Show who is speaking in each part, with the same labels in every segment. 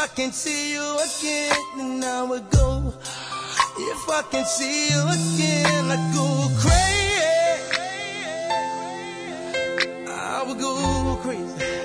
Speaker 1: I can see you again, then I would go. If I can see you again, I'd go crazy. I would go crazy.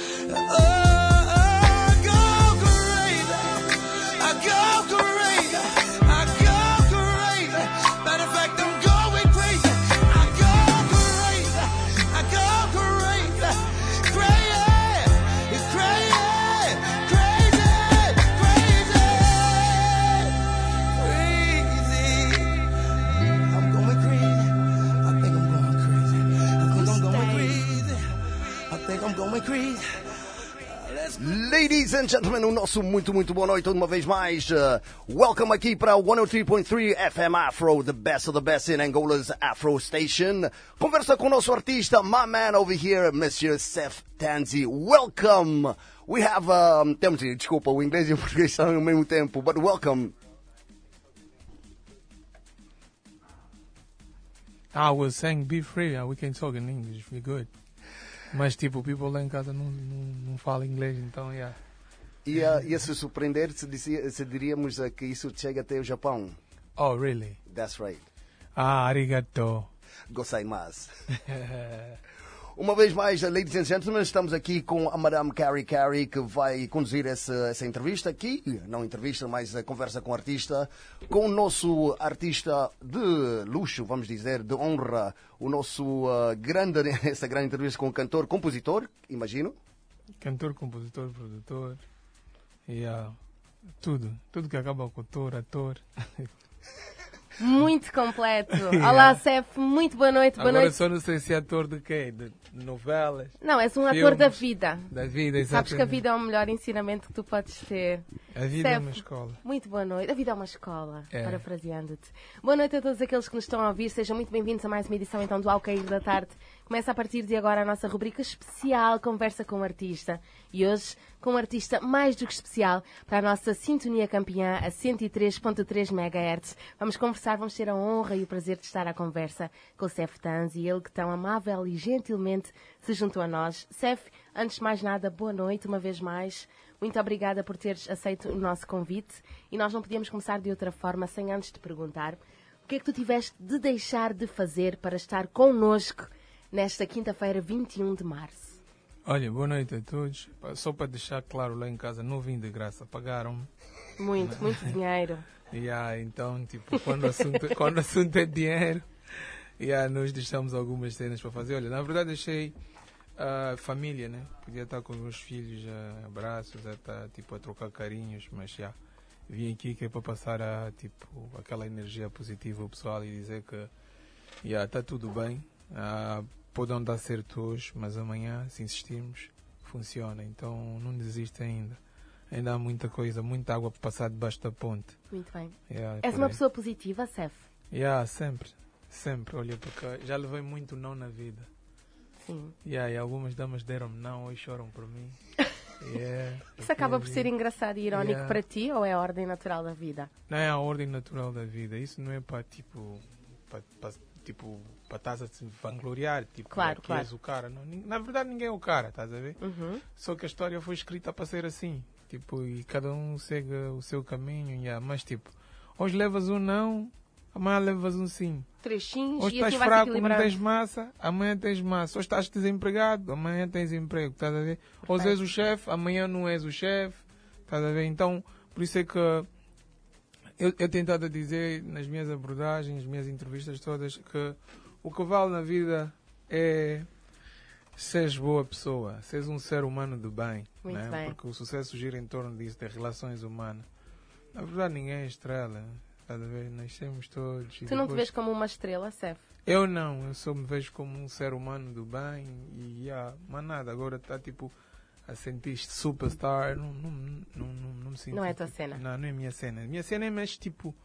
Speaker 2: Ladies and gentlemen, o nosso muito boa noite uma vez mais. Welcome aqui para o 103.3 FM Afro, the best of the best in Angola's Afro Station. Conversa com o nosso artista, my man over here, Monsieur Seth Tanzi. Welcome. We have, temos, desculpa, o inglês e o português estão ao mesmo tempo, but welcome.
Speaker 3: I was saying be free, we can talk in English, we're good. Mas tipo, people lá em casa não falam inglês, então, yeah.
Speaker 2: Ia se surpreender se diríamos que isso chega até o Japão.
Speaker 3: Oh, really?
Speaker 2: That's right.
Speaker 3: Arigato.
Speaker 2: Gozaimasu. Uma vez mais, ladies and gentlemen, estamos aqui com a Madame Carrie Carey, que vai conduzir essa entrevista aqui, não entrevista, mas a conversa com o artista, com o nosso artista de luxo, vamos dizer, de honra, o nosso essa grande entrevista com o cantor, compositor, imagino.
Speaker 3: Cantor, compositor, produtor, tudo que acaba com ator.
Speaker 4: Muito completo. Olá, Seth, muito boa noite.
Speaker 3: Agora só não sei se é ator de quê? De novelas?
Speaker 4: Não, és um
Speaker 3: filmes,
Speaker 4: ator da vida.
Speaker 3: Da vida, exatamente.
Speaker 4: Sabes que a vida é o melhor ensinamento que tu podes ter.
Speaker 3: A vida é uma escola.
Speaker 4: Muito boa noite. A vida é uma escola, parafraseando-te. Boa noite a todos aqueles que nos estão a ouvir. Sejam muito bem-vindos a mais uma edição então do Ao Cair da Tarde. Começa a partir de agora a nossa rubrica especial Conversa com o Artista. E hoje, com um artista mais do que especial, para a nossa sintonia campeã a 103.3 MHz. Vamos conversar, vamos ter a honra e o prazer de estar à conversa com o Seth Tanzi, ele que tão amável e gentilmente se juntou a nós. Seth, antes de mais nada, boa noite uma vez mais. Muito obrigada por teres aceito o nosso convite. E nós não podíamos começar de outra forma sem antes te perguntar o que é que tu tiveste de deixar de fazer para estar connosco nesta quinta-feira, 21 de março.
Speaker 3: Olha, boa noite a todos. Só para deixar claro, lá em casa não vim de graça, pagaram-me.
Speaker 4: Muito dinheiro.
Speaker 3: Então, tipo, quando o assunto é dinheiro, nós deixamos algumas cenas para fazer. Olha, na verdade deixei família, né? Podia estar com os meus filhos, abraços, tipo, a trocar carinhos, mas vim aqui que é para passar aquela energia positiva ao pessoal e dizer que está tudo bem. Pode não dar certo hoje, mas amanhã, se insistirmos, funciona. Então não desiste ainda. Ainda há muita coisa, muita água para passar debaixo da ponte.
Speaker 4: Muito bem. És uma pessoa positiva, Seth?
Speaker 3: Sempre. Olha, porque já levei muito não na vida.
Speaker 4: Sim.
Speaker 3: E algumas damas deram-me não, hoje choram por mim.
Speaker 4: Isso acaba por ser engraçado e irónico para ti, ou é a ordem natural da vida?
Speaker 3: Não é a ordem natural da vida. Isso não é para, para estás a se vangloriar,
Speaker 4: claro.
Speaker 3: És o cara. Não, na verdade, ninguém é o cara, estás a ver?
Speaker 4: Uhum.
Speaker 3: Só que a história foi escrita para ser assim. E cada um segue o seu caminho. Mas, hoje levas um não, amanhã levas um sim.
Speaker 4: Trechinhos,
Speaker 3: hoje
Speaker 4: e
Speaker 3: estás
Speaker 4: assim
Speaker 3: fraco, não tens massa, amanhã tens massa. Hoje estás desempregado, amanhã tens emprego, estás a ver?
Speaker 4: Perfeito.
Speaker 3: Hoje és o chefe, amanhã não és o chefe, estás a ver? Então, por isso é que eu tenho tentado dizer nas minhas abordagens, nas minhas entrevistas todas, que o que vale na vida é seres boa pessoa, seres um ser humano de bem.
Speaker 4: Muito
Speaker 3: né?
Speaker 4: bem.
Speaker 3: Porque o sucesso gira em torno disso, das relações humanas. Na verdade, ninguém é estrela, estás a ver? Nascemos todos.
Speaker 4: Tu não te vês como uma estrela, Seth?
Speaker 3: Eu não, eu só me vejo como um ser humano do bem e mas nada, agora está a sentir-te superstar, não me sinto.
Speaker 4: Não é a tua cena?
Speaker 3: Não é a minha cena. A minha cena é mais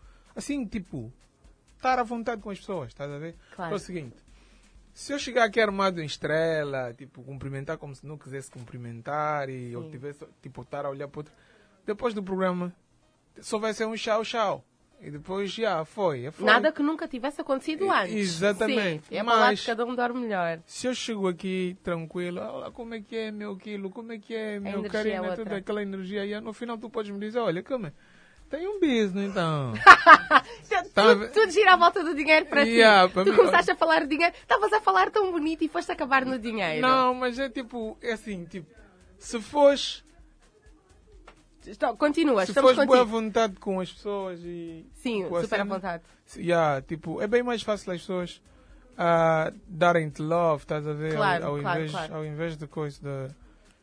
Speaker 3: estar à vontade com as pessoas, estás a ver?
Speaker 4: Claro.
Speaker 3: É o seguinte, se eu chegar aqui armado em estrela, cumprimentar como se não quisesse cumprimentar e eu tivesse, estar a olhar para outro, depois do programa, só vai ser um tchau. E depois, foi.
Speaker 4: Nada que nunca tivesse acontecido antes.
Speaker 3: Exatamente.
Speaker 4: Sim, é para lá que cada um dorme melhor.
Speaker 3: Se eu chego aqui tranquilo, olha como é que é meu aquilo, como é que é meu carinho, toda aquela energia, e no final tu podes me dizer, olha, tem um business então.
Speaker 4: Tudo gira à volta do dinheiro para ti. Tu começaste a falar de dinheiro, estavas a falar tão bonito e foste acabar no dinheiro.
Speaker 3: Não, mas é assim, se fores...
Speaker 4: Continua,
Speaker 3: se fores boa vontade com as pessoas e...
Speaker 4: Sim, super à vontade.
Speaker 3: É bem mais fácil as pessoas darem-te love, estás a ver?
Speaker 4: Claro,
Speaker 3: ao invés de coisa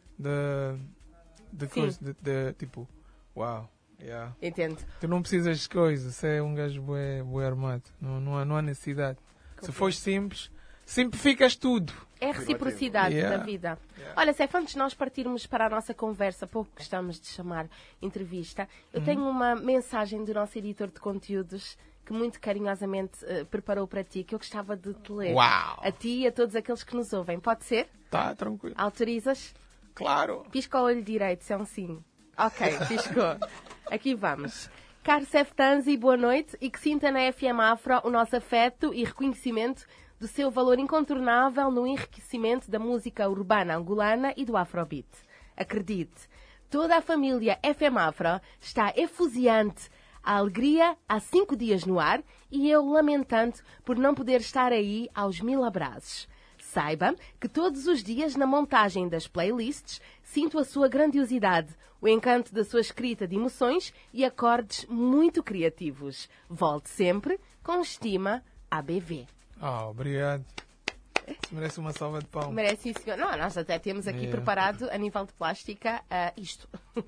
Speaker 3: tipo, uau. Yeah.
Speaker 4: Entendo.
Speaker 3: Tu não precisas de coisas, você é um gajo bué armado. Não há necessidade. Se fores simples, simplificas tudo.
Speaker 4: É a reciprocidade da vida. Olha, Sef, antes de nós partirmos para a nossa conversa, pouco gostamos de chamar entrevista, eu tenho uma mensagem do nosso editor de conteúdos que muito carinhosamente preparou para ti, que eu gostava de te ler.
Speaker 3: Uau!
Speaker 4: A ti e a todos aqueles que nos ouvem. Pode ser?
Speaker 3: Tá, tranquilo.
Speaker 4: Autorizas?
Speaker 3: Claro.
Speaker 4: Pisca o olho direito, se é um sim. Ok, piscou. Aqui vamos. Caro Sef Tanzi, boa noite e que sinta na FM Afro o nosso afeto e reconhecimento do seu valor incontornável no enriquecimento da música urbana angolana e do Afrobeat. Acredite, toda a família FM Afro está efusiante. A alegria há 5 dias no ar e eu lamentando por não poder estar aí aos 1000 abraços. Saiba que todos os dias na montagem das playlists sinto a sua grandiosidade, o encanto da sua escrita de emoções e acordes muito criativos. Volte sempre, com estima, ABV.
Speaker 3: Obrigado. Isso merece uma salva de palmas.
Speaker 4: Merece, sim, senhor. Não, nós até temos aqui preparado, a nível de plástica, isto.
Speaker 3: Boa.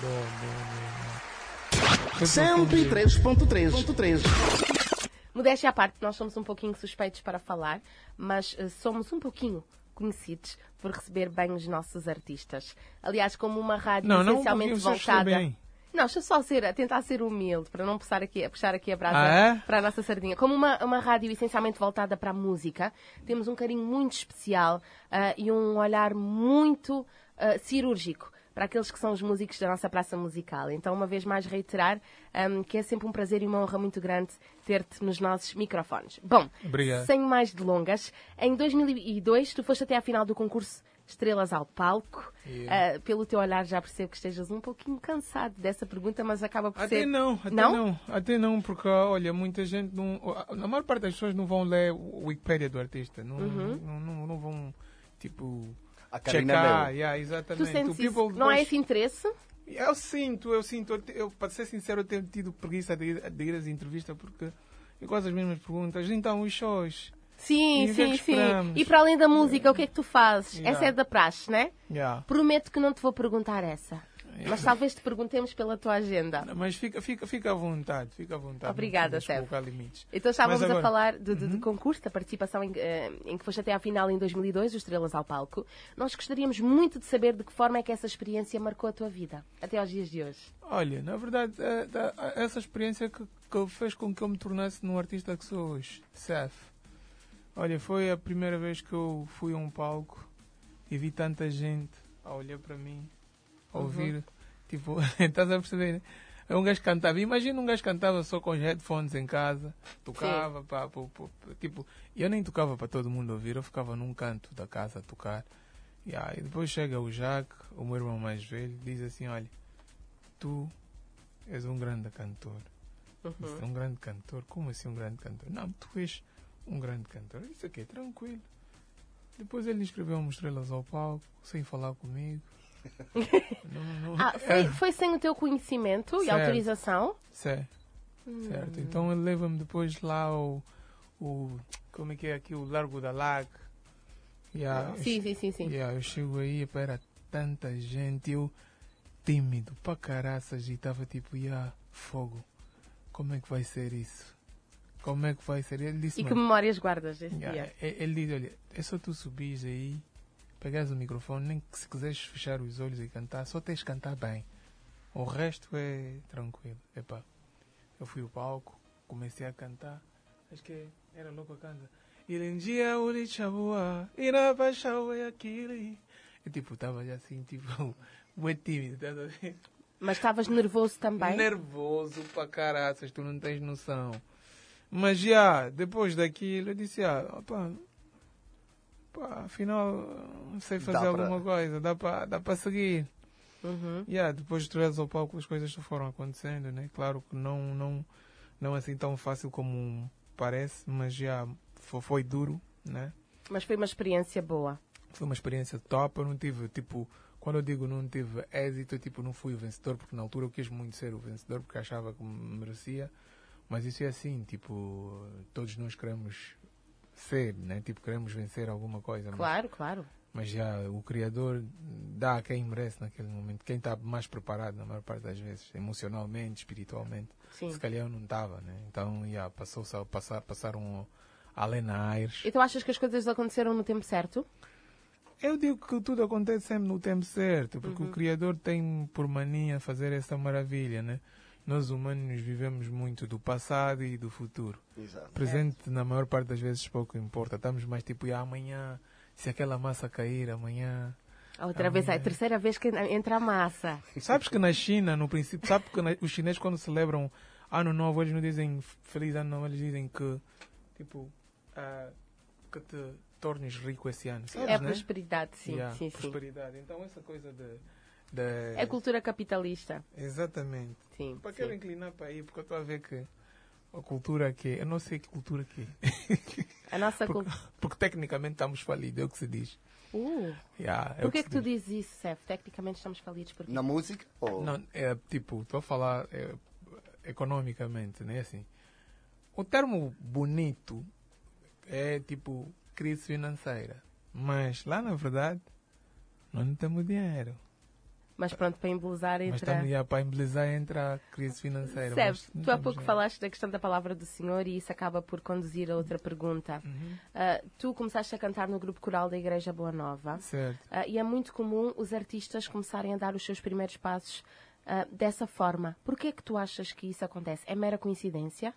Speaker 1: 103.3.
Speaker 4: Modéstia à parte, nós somos um pouquinho suspeitos para falar, mas somos um pouquinho conhecidos por receber bem os nossos artistas. Aliás, como uma rádio essencialmente voltada... Não, deixa eu só tentar ser humilde, para não puxar aqui a brasa para a nossa sardinha. Como uma rádio essencialmente voltada para a música, temos um carinho muito especial e um olhar muito cirúrgico para aqueles que são os músicos da nossa praça musical. Então, uma vez mais, reiterar que é sempre um prazer e uma honra muito grande ter-te nos nossos microfones. Bom,
Speaker 3: obrigado.
Speaker 4: Sem mais delongas, em 2002 tu foste até à final do concurso Estrelas ao Palco. Pelo teu olhar já percebo que estejas um pouquinho cansado dessa pergunta, mas acaba por ser...
Speaker 3: Até não, porque, olha, muita gente não... A maior parte das pessoas não vão ler o Wikipedia do artista. Não vão, tipo... checar, exatamente.
Speaker 4: Tu sentes isso? Não é esse interesse?
Speaker 3: Eu sinto. Para ser sincero, eu tenho tido preguiça de ir às entrevistas porque eu gosto das mesmas perguntas. Então, os shows...
Speaker 4: Sim. E para além da música, o que é que tu fazes? Essa é da praxe, né? Prometo que não te vou perguntar essa. Mas talvez te perguntemos pela tua agenda.
Speaker 3: Mas fica à vontade.
Speaker 4: Obrigada, Sef. Então estávamos a falar do concurso, da participação em que foste até à final em 2002, o Estrelas ao Palco. Nós gostaríamos muito de saber de que forma é que essa experiência marcou a tua vida, até aos dias de hoje.
Speaker 3: Olha, na verdade, essa experiência que fez com que eu me tornasse num artista que sou hoje, Sef. Olha, foi a primeira vez que eu fui a um palco e vi tanta gente a olhar para mim, a ouvir, tipo, estás a perceber, né? Um gajo cantava, imagina um gajo cantava só com os headphones em casa, tocava, tipo, eu nem tocava para todo mundo ouvir, eu ficava num canto da casa a tocar. E depois chega o Jacques, o meu irmão mais velho, diz assim, olha, tu és um grande cantor. Disse, um grande cantor? Como assim um grande cantor? Não, tu és um grande cantor. Isso aqui é tranquilo. Depois ele inscreveu-me Estrelas ao Palco, sem falar comigo.
Speaker 4: Foi sem o teu conhecimento e autorização?
Speaker 3: Certo. Então ele leva-me depois lá ao como é que é aqui, o Largo da Lac.
Speaker 4: Sim.
Speaker 3: Eu chego aí, era tanta gente, eu tímido para caraças e estava tipo, fogo, como é que vai ser isso? Como é que vai ser? Ele disse,
Speaker 4: e que memórias guardas desse dia?
Speaker 3: Ele diz, olha, é só tu subires aí, pegares o microfone, nem que se quiseres fechar os olhos e cantar, só tens de cantar bem. O resto é tranquilo. Epá, eu fui ao palco, comecei a cantar, acho que era louco a cantar. Ilendia ulichabua, irabashaua aquele. Eu tipo, estava já assim, tipo, muito tímido, estás a ver?
Speaker 4: Mas estavas nervoso também?
Speaker 3: Nervoso pra caraças, tu não tens noção. Mas depois daquilo, eu disse, afinal, não sei fazer alguma coisa, dá pra seguir. Depois de trazer ao palco, as coisas foram acontecendo, né? Claro que não assim tão fácil como parece, mas foi duro, né?
Speaker 4: Mas foi uma experiência boa.
Speaker 3: Foi uma experiência top. Eu não tive, quando eu digo não tive êxito, eu não fui o vencedor, porque na altura eu quis muito ser o vencedor, porque achava que me merecia. Mas isso é assim, todos nós queremos ser, né? Queremos vencer alguma coisa.
Speaker 4: Claro.
Speaker 3: Mas o Criador dá a quem merece naquele momento. Quem está mais preparado, na maior parte das vezes, emocionalmente, espiritualmente.
Speaker 4: Sim.
Speaker 3: Se calhar eu não estava, né? Então, passaram além na Aires.
Speaker 4: E tu achas que as coisas aconteceram no tempo certo?
Speaker 3: Eu digo que tudo acontece sempre no tempo certo, porque o Criador tem por mania fazer essa maravilha, né? Nós humanos vivemos muito do passado e do futuro.
Speaker 2: Exato.
Speaker 3: Presente, na maior parte das vezes, pouco importa. Estamos mais amanhã, se aquela massa cair, amanhã...
Speaker 4: Vez, é a terceira vez que entra a massa.
Speaker 3: Sabes que na China, no princípio, os chineses quando celebram Ano Novo, eles não dizem Feliz Ano Novo, eles dizem que, que te tornes rico esse ano. Sabes,
Speaker 4: é
Speaker 3: né?
Speaker 4: Prosperidade, sim.
Speaker 3: Prosperidade. Então, essa coisa
Speaker 4: é cultura capitalista.
Speaker 3: Exatamente.
Speaker 4: Sim.
Speaker 3: Para quero inclinar para aí, porque eu estou a ver que a cultura aqui, eu não sei que cultura aqui.
Speaker 4: A nossa
Speaker 3: porque tecnicamente estamos falidos, é o que se diz.
Speaker 4: Por que tu dizes isso, Sef? Tecnicamente estamos falidos por quê?
Speaker 2: Na música? Ou...
Speaker 3: Não, estou a falar economicamente, né? Assim, o termo bonito é crise financeira. Mas lá, na verdade, nós não temos dinheiro.
Speaker 4: Mas pronto, para embelezar
Speaker 3: entra a crise financeira.
Speaker 4: Sef, tu há pouco falaste da questão da palavra do Senhor e isso acaba por conduzir a outra pergunta. Tu começaste a cantar no grupo coral da Igreja Boa Nova.
Speaker 3: Certo.
Speaker 4: E é muito comum os artistas começarem a dar os seus primeiros passos dessa forma. Porquê é que tu achas que isso acontece? É mera coincidência?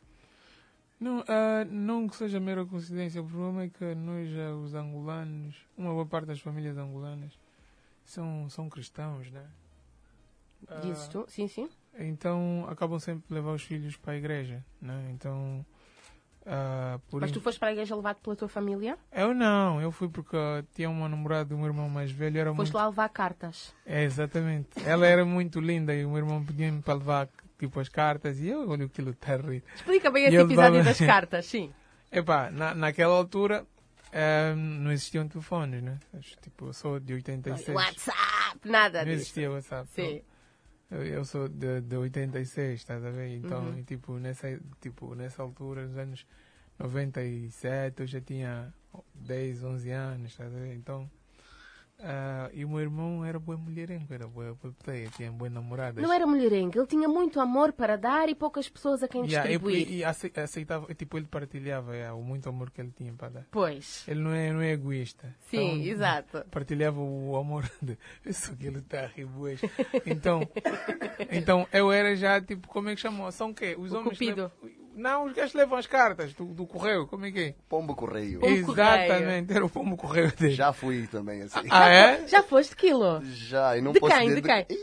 Speaker 3: Não que seja mera coincidência. O problema é que nós, os angolanos, uma boa parte das famílias angolanas, são cristãos, né?
Speaker 4: Dizes tu? Sim.
Speaker 3: Então, acabam sempre por levar os filhos para a igreja, né? Então...
Speaker 4: Mas tu foste para a igreja levado pela tua família?
Speaker 3: Eu não. Eu fui porque tinha uma namorada do meu irmão mais velho.
Speaker 4: Foste lá levar cartas?
Speaker 3: É, exatamente. Ela era muito linda e o meu irmão pedia-me para levar as cartas e eu olho aquilo terrível.
Speaker 4: Explica bem esse episódio das cartas, sim.
Speaker 3: Naquela altura... não existiam telefones, né? Eu sou de 86.
Speaker 4: WhatsApp, nada disso.
Speaker 3: Não existia WhatsApp.
Speaker 4: Sim.
Speaker 3: Eu sou de 86, estás a ver? Então, nessa altura, nos anos 97, eu já tinha 10, 11 anos, estás a ver? Então, e o meu irmão era boa mulherengo, era boa player, tinha boa namorada.
Speaker 4: Não era mulherengo, ele tinha muito amor para dar e poucas pessoas a quem distribuir.
Speaker 3: E aceitava, ele partilhava o muito amor que ele tinha para dar.
Speaker 4: Pois.
Speaker 3: Ele não é egoísta.
Speaker 4: Sim,
Speaker 3: então,
Speaker 4: exato.
Speaker 3: Partilhava o amor de... Isso que ele está a rir, Então, eu era já, como é que chamam? São o quê? Os homens...
Speaker 4: Cupido.
Speaker 3: Não, os gajos levam as cartas do correio, como é que é?
Speaker 2: Pombo correio.
Speaker 3: Exatamente, era o pombo correio dele.
Speaker 2: Já fui também assim.
Speaker 3: É?
Speaker 4: Já foste quilo?
Speaker 2: Já, e não
Speaker 4: de
Speaker 2: posso
Speaker 4: quem?
Speaker 2: dizer...
Speaker 4: De quem?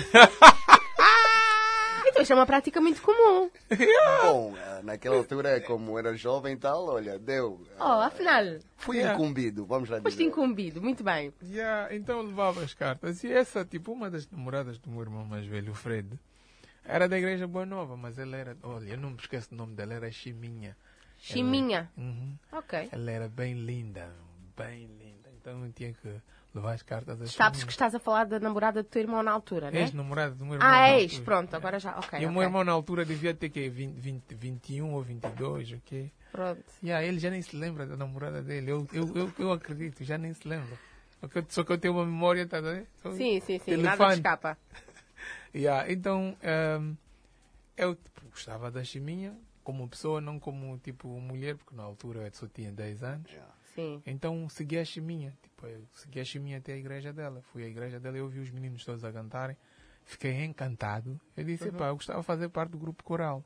Speaker 4: Então isto é uma prática muito comum.
Speaker 2: Bom, naquela altura, como era jovem e tal, olha, deu.
Speaker 4: Afinal.
Speaker 2: Fui incumbido, vamos lá dizer.
Speaker 4: Foste incumbido, muito bem.
Speaker 3: Então eu levava as cartas. E essa, uma das namoradas do meu irmão mais velho, o Fred, era da Igreja Boa Nova, mas ela era... Olha, eu não me esqueço o nome dela, era Chiminha.
Speaker 4: Chiminha? Ok.
Speaker 3: Ela era bem linda. Então eu tinha que levar as cartas a
Speaker 4: Sabes que estás a falar da namorada do teu irmão na altura, né?
Speaker 3: Ex-namorada do meu irmão.
Speaker 4: Ex, pronto, agora já, ok.
Speaker 3: E o meu irmão na altura devia ter 21 ou 22, ok?
Speaker 4: Pronto.
Speaker 3: Ele já nem se lembra da namorada dele, eu acredito, já nem se lembra. Só que eu tenho uma memória, tá vendo?
Speaker 4: Sim, nada te escapa.
Speaker 3: Então, eu gostava da Chiminha como pessoa, não como mulher, porque na altura eu só tinha 10 anos.
Speaker 4: Sim.
Speaker 3: Então segui a Chiminha, eu segui a Chiminha até a igreja dela. Fui à igreja dela e ouvi os meninos todos a cantarem. Fiquei encantado. Eu disse, eu gostava de fazer parte do grupo coral.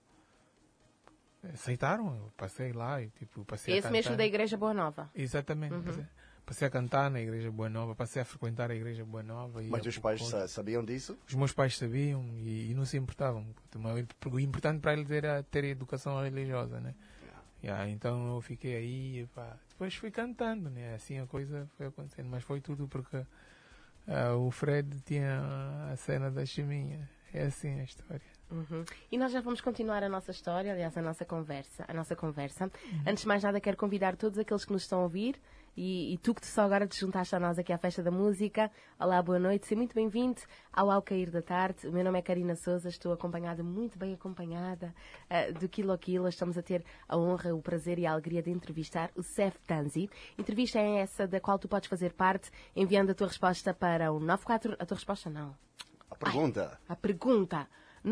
Speaker 3: Aceitaram, eu passei lá e passei
Speaker 4: Esse
Speaker 3: a cantar.
Speaker 4: mesmo da Igreja Boa Nova?
Speaker 3: Exatamente. Passei a cantar na Igreja Boa Nova, passei a frequentar a Igreja Boa Nova.
Speaker 2: Mas os pais sabiam disso?
Speaker 3: Os meus pais sabiam e não se importavam. O importante para eles era ter educação religiosa, né? Então eu fiquei aí, pá. Depois fui cantando, né? Assim a coisa foi acontecendo. Mas foi tudo porque o Fred tinha a cena da chiminha. É assim a história.
Speaker 4: Uhum. E nós já vamos continuar a nossa história, aliás, a nossa conversa. Antes de mais nada, quero convidar todos aqueles que nos estão a ouvir e tu que só agora te juntaste a nós aqui à Festa da Música. Olá, boa noite, seja muito bem-vindo ao Cair da Tarde. O meu nome é Karina Souza, estou muito bem acompanhada do Quilo a Quilo. Estamos a ter a honra, o prazer e a alegria de entrevistar o Seftanzi. Entrevista é essa da qual tu podes fazer parte, enviando a tua resposta para o 94... A tua resposta não.
Speaker 2: A pergunta.
Speaker 4: A pergunta.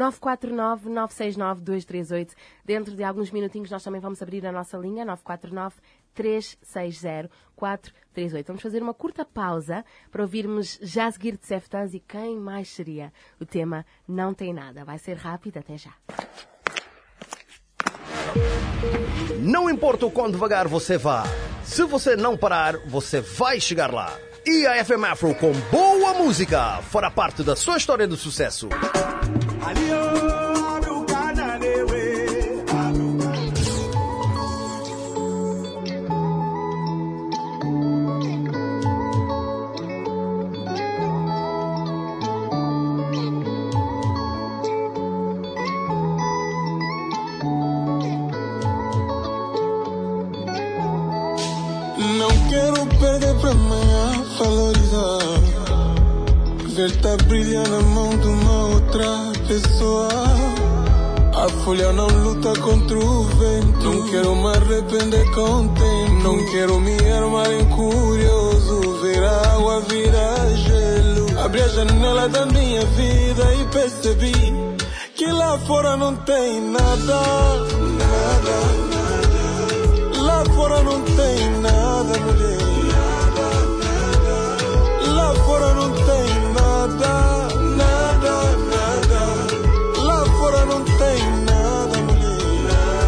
Speaker 4: 949-969-238. Dentro de alguns minutinhos nós também vamos abrir a nossa linha 949-360-438. Vamos fazer uma curta pausa para ouvirmos já a seguir de Seftanzi. Quem mais seria? O tema Não Tem Nada. Vai ser rápido, até já.
Speaker 2: Não importa o quão devagar você vá, se você não parar, você vai chegar lá. E a FM Afro com boa música fará parte da sua história de sucesso.
Speaker 1: Não quero perder pra amanhã valorizar. Ver-te brilhar na mão de uma outra pessoa. A folha não luta contra o vento. Não quero me arrepender com o tempo. Não quero me armar em curioso. Ver a água virar gelo. Abri a janela da minha vida e percebi que lá fora não tem nada. Nada. Lá fora não tem nada, mulher. Lá fora não tem nada, nada, nada. Lá fora não tem nada, mulher.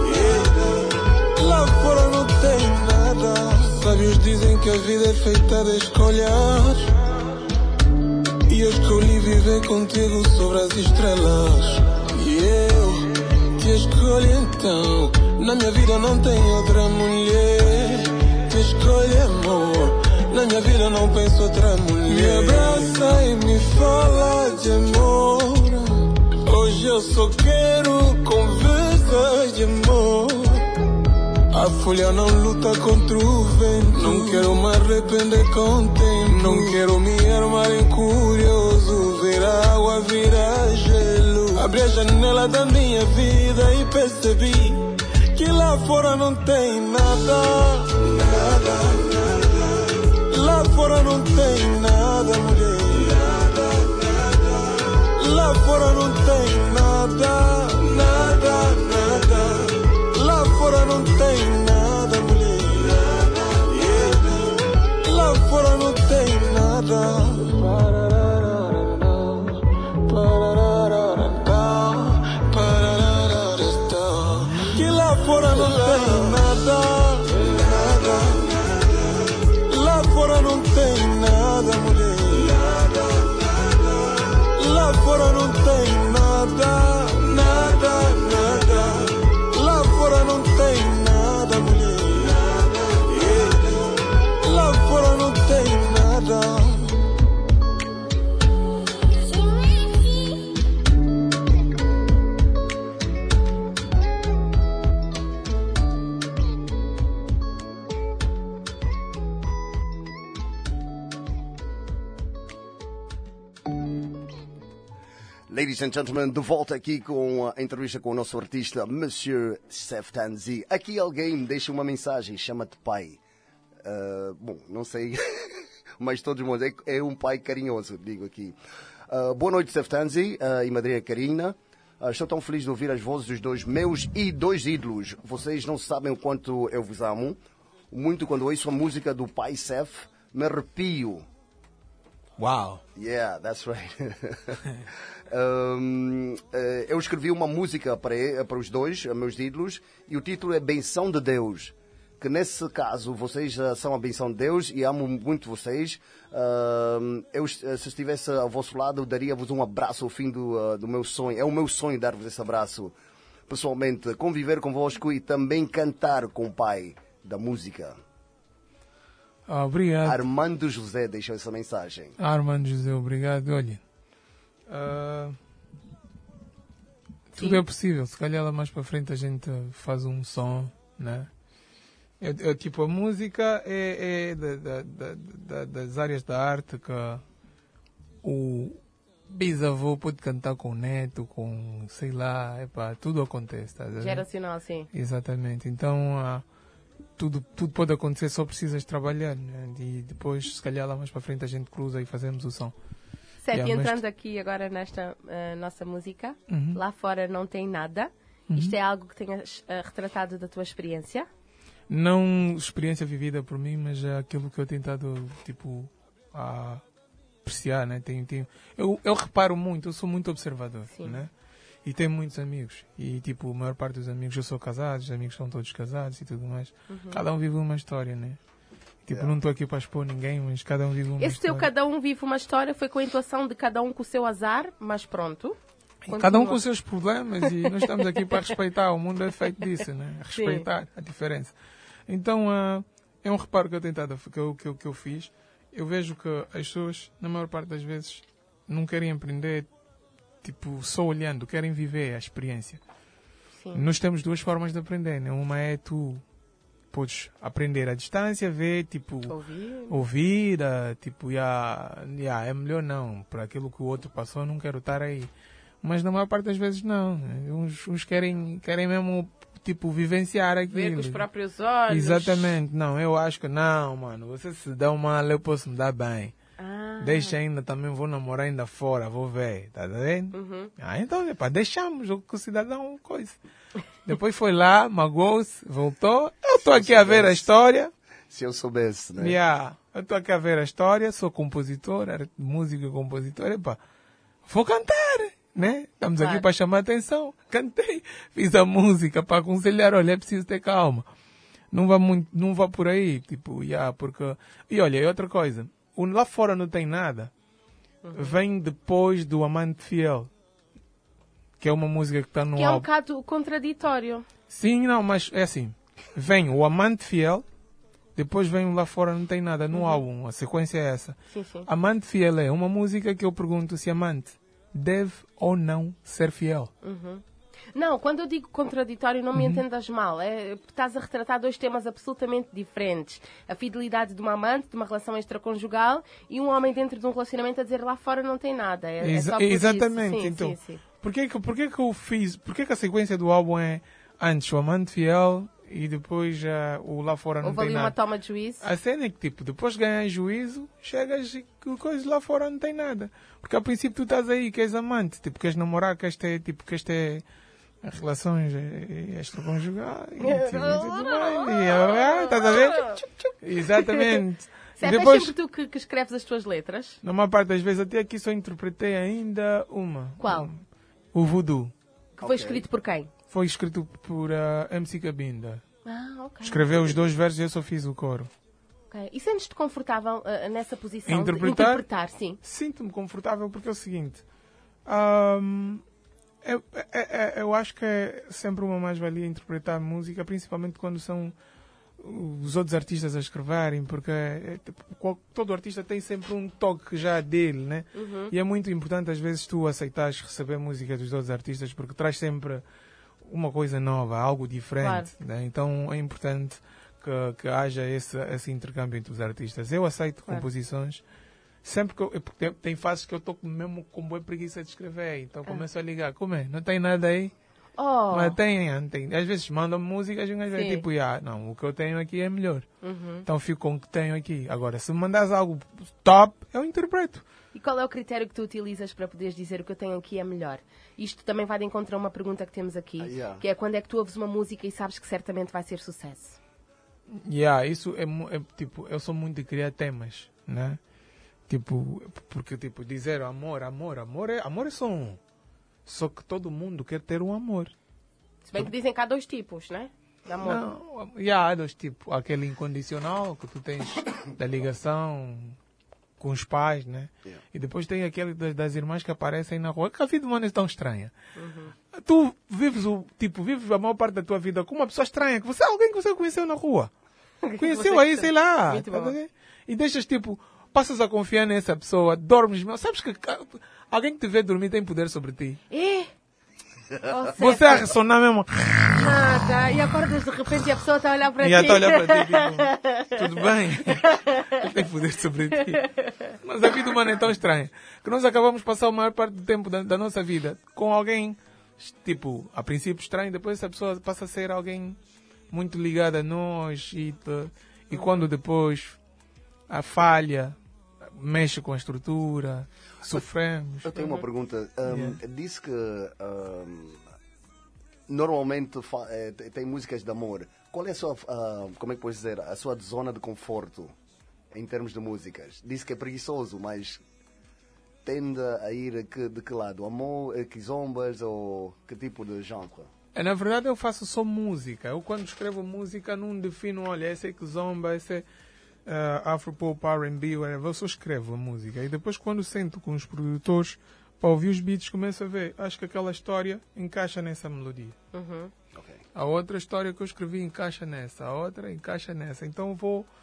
Speaker 1: Lá fora não tem nada. Sábios dizem que a vida é feita de escolhas. E eu escolhi viver contigo sobre as estrelas. E eu te escolho então. Na minha vida não tem outra mulher. Te escolhe amor. Na minha vida não penso outra mulher. Me abraça e me fala de amor. Hoje eu só quero conversas de amor. A folha não luta contra o vento. Não quero me arrepender com o tempo. Não quero me armar em curioso. Ver a água virar gelo. Abri a janela da minha vida e percebi que lá fora não tem nada. Nada, nada. Lá fora não tem nada, mulher. Nada, nada. Lá fora não tem nada. Nada, nada. Lá fora não tem nada, mulher. Lá fora não tem nada. Que lá fora não tem nada. Nada, nada. Lá fora não tem nada, mulher. Nada, nada. Lá fora não tem nada. Nada, nada. Lá fora não tem nada, mulher. Lá fora não tem nada.
Speaker 2: Ladies and gentlemen, de volta aqui com a entrevista com o nosso artista, Monsieur Seftanzi. Aqui alguém me deixa uma mensagem, chama-te pai. Bom, não sei, mas todos mundo é um pai carinhoso, digo aqui. Boa noite, Seftanzi e madrinha Karina. Estou tão feliz de ouvir as vozes dos meus ídolos. Vocês não sabem o quanto eu vos amo. Muito quando ouço a música do pai Sef, me arrepio.
Speaker 3: Wow.
Speaker 2: Yeah, that's right. Eu escrevi uma música para os dois, meus ídolos, e o título é Benção de Deus. que nesse caso vocês são a benção de Deus e amo muito vocês. Eu, se estivesse ao vosso lado, daria-vos um abraço ao fim do meu sonho. É o meu sonho dar-vos esse abraço. Pessoalmente, conviver convosco e também cantar com o pai da música.
Speaker 3: Obrigado.
Speaker 2: Armando José deixou essa mensagem.
Speaker 3: Armando José, obrigado. Olha, tudo é possível. Se calhar lá mais para frente a gente faz um som, né? Tipo, a música é das áreas da arte que o bisavô pode cantar com o neto, com, sei lá, tudo acontece. Tá?
Speaker 4: Geracional, sim.
Speaker 3: Exatamente. Então, tudo pode acontecer, só precisas trabalhar, né? E depois, se calhar lá mais para frente a gente cruza e fazemos o som.
Speaker 4: Certo, e entrando aqui agora nesta nossa música, Lá Fora Não Tem Nada, isto é algo que tenhas retratado da tua experiência?
Speaker 3: Não experiência vivida por mim, mas é aquilo que eu tenho tentado, tipo, apreciar, né? Eu reparo muito, eu sou muito observador, né? E tenho muitos amigos. E, tipo, a maior parte dos amigos, eu sou casado, os amigos são todos casados e tudo mais. Cada um vive uma história, né? Tipo, não estou aqui para expor ninguém, mas cada um vive uma história.
Speaker 4: Esse teu cada um vive uma história foi com a intuação de cada um com o seu azar, mas pronto.
Speaker 3: Cada um com os seus problemas e nós estamos aqui para respeitar. O mundo é feito disso, né? Respeitar a diferença. Então, é um reparo que eu tentado, que eu fiz. Eu vejo que as pessoas, na maior parte das vezes, não querem aprender, tipo, só olhando, querem viver a experiência. Sim. Nós temos duas formas de aprender, né? Uma é tu podes aprender à distância, ver, tipo, ouvir, tipo, é melhor não, por aquilo que o outro passou, eu não quero estar aí. Mas na maior parte das vezes não. Uns querem mesmo, tipo, vivenciar aquilo.
Speaker 4: Ver com os próprios olhos.
Speaker 3: Exatamente. Não, eu acho que não, mano. Você se dá mal, eu posso me dar bem. Deixa ainda, também vou namorar ainda fora, vou ver. Tá vendo? Então, deixamos o que o cidadão coisa. Depois foi lá, magoou-se, voltou. Eu estou aqui a ver a história.
Speaker 2: Se eu soubesse, né?
Speaker 3: Eu estou aqui a ver a história, sou compositor, músico e compositor. Vou cantar, né? Estamos aqui para chamar a atenção. Cantei, fiz a música para aconselhar. Olha, é preciso ter calma. Não vá por aí, tipo, porque... E olha, e outra coisa. O Lá Fora Não Tem Nada vem depois do Amante Fiel, que é uma música que está no álbum.
Speaker 4: Que é um bocado contraditório.
Speaker 3: Sim, não, mas é assim. Vem o Amante Fiel, depois vem o Lá Fora Não Tem Nada no álbum. A sequência é essa.
Speaker 4: Sim, sim.
Speaker 3: Amante Fiel é uma música que eu pergunto se amante deve ou não ser fiel.
Speaker 4: Não, quando eu digo contraditório, não me entendas mal. Estás a retratar dois temas absolutamente diferentes. A fidelidade de uma amante, de uma relação extraconjugal, e um homem dentro de um relacionamento a dizer lá fora não tem nada. É só por
Speaker 3: exatamente.
Speaker 4: Sim,
Speaker 3: então,
Speaker 4: sim.
Speaker 3: Porquê que eu fiz... Porquê que a sequência do álbum é antes o Amante Fiel e depois o Lá Fora Não Tem Nada?
Speaker 4: Houve ali uma toma de juízo?
Speaker 3: A cena é que, tipo, depois de ganhar juízo, chegas e coisa Lá Fora não tem nada. Porque a princípio tu estás aí, queres amante, tipo, queres namorar, queres ter relações extraconjugais e tudo mais. Estás a ver? Exatamente.
Speaker 4: Certo, depois, é sempre tu que escreves as tuas letras?
Speaker 3: Na maior parte das vezes, até aqui só interpretei ainda uma.
Speaker 4: Qual?
Speaker 3: O Voodoo.
Speaker 4: Que foi escrito por quem?
Speaker 3: Foi escrito por MC Cabinda.
Speaker 4: Ok.
Speaker 3: Escreveu os 2 versos e eu só fiz o coro.
Speaker 4: Okay. E sentes-te confortável nessa posição
Speaker 3: interpretar?
Speaker 4: De interpretar? Sim.
Speaker 3: Sinto-me confortável porque é o seguinte... Eu acho que é sempre uma mais-valia interpretar música, principalmente quando são os outros artistas a escreverem, porque todo artista tem sempre um toque já dele, né? E é muito importante às vezes tu aceitares receber música dos outros artistas, porque traz sempre uma coisa nova, algo diferente, né? Então é importante que haja esse intercâmbio entre os artistas. Eu aceito composições. Sempre porque tem fases que eu estou mesmo com boa preguiça de escrever, então começo a ligar. Como é? Não tem nada aí? Mas tem. Às vezes mandam músicas e é tipo, não, o que eu tenho aqui é melhor. Então fico com o que tenho aqui. Agora, se me mandas algo top, eu interpreto.
Speaker 4: E qual é o critério que tu utilizas para poderes dizer o que eu tenho aqui é melhor? Isto também vai de encontro a uma pergunta que temos aqui, que é quando é que tu ouves uma música e sabes que certamente vai ser sucesso?
Speaker 3: Isso é tipo, eu sou muito de criar temas, né? Tipo, porque tipo, dizer amor é só um. Só que todo mundo quer ter um amor.
Speaker 4: Se bem que dizem que há 2 tipos, né? De amor.
Speaker 3: Não, tipo, aquele incondicional que tu tens da ligação com os pais, né?
Speaker 2: Yeah.
Speaker 3: E depois tem aquele das irmãs que aparecem na rua. Que a vida humana é tão estranha. Tu vives a maior parte da tua vida com uma pessoa estranha, alguém que você conheceu na rua. Conheceu aí, sei lá.
Speaker 4: Muito
Speaker 3: Tá
Speaker 4: bom.
Speaker 3: vendo? E deixas, tipo, passas a confiar nessa pessoa, dormes, sabes que alguém que te vê dormir tem poder sobre ti. Você a ressonar mesmo.
Speaker 4: Nada. E acordas de repente e a pessoa está a olhar para ti.
Speaker 3: E está a olhar para ti, tipo, tudo bem? Ele tem poder sobre ti. Mas a vida humana é tão estranha que nós acabamos de passar a maior parte do tempo da nossa vida com alguém, tipo, a princípio estranho, depois essa pessoa passa a ser alguém muito ligado a nós e quando depois a falha mexe com a estrutura, sofremos.
Speaker 2: Eu tenho uma pergunta. Disse que normalmente tem músicas de amor. Qual é a sua, como é que posso dizer, a sua zona de conforto em termos de músicas? Disse que é preguiçoso, mas tende a ir de que lado? Amor, quizombas ou que tipo de genre?
Speaker 3: Na verdade eu faço só música. Eu quando escrevo música não defino, olha, esse é kizomba, esse é Afropop, R&B, whatever. Eu só escrevo a música. E depois quando sento com os produtores para ouvir os beats, começo a ver, acho que aquela história encaixa nessa melodia.
Speaker 2: Okay.
Speaker 3: A outra história que eu escrevi encaixa nessa, a outra encaixa nessa. Então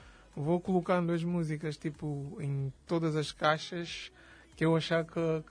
Speaker 3: vou colocando as músicas tipo em todas as caixas que eu achar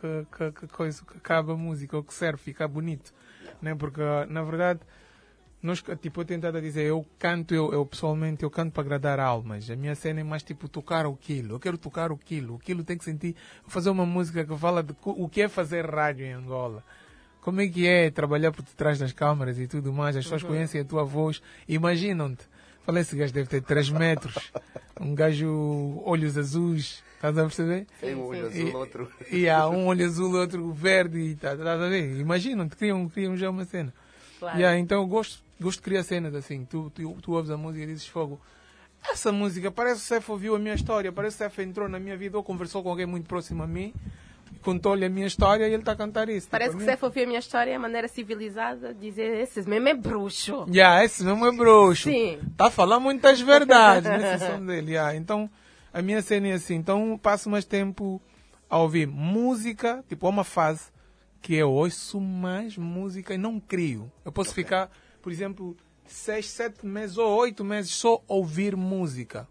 Speaker 3: que coisa que cabe a música ou que serve, fica bonito. Né? Porque na verdade nós, tipo, eu tentava dizer, eu canto, eu pessoalmente eu canto para agradar almas. A minha cena é mais tipo tocar o quilo. Eu quero tocar o quilo tem que sentir, fazer uma música que fala de o que é fazer rádio em Angola. Como é que é trabalhar por detrás das câmaras e tudo mais. As pessoas conhecem a tua voz, imaginam-te. Falei, esse gajo deve ter 3 metros, um gajo olhos azuis, estás a perceber?
Speaker 2: Tem um olho azul, outro.
Speaker 3: E há um olho azul, outro verde, e estás a ver? Imaginam-te, criam já uma cena.
Speaker 4: Claro.
Speaker 3: Então eu gosto de criar cenas assim. Tu ouves a música e dizes, fogo, essa música parece que o Cef ouviu a minha história, parece que o Cef entrou na minha vida ou conversou com alguém muito próximo a mim, contou-lhe a minha história e ele está a cantar isso.
Speaker 4: Parece que o Cef ouviu a minha história de maneira civilizada, dizer, esse mesmo é bruxo.
Speaker 3: Esse mesmo é bruxo.
Speaker 4: Sim.
Speaker 3: Está a falar muitas verdades nesse som dele. Então a minha cena é assim. Então passo mais tempo a ouvir música, tipo, há uma fase que eu ouço mais música e não crio. Eu posso ficar, por exemplo, 6, 7 meses ou 8 meses só ouvir música.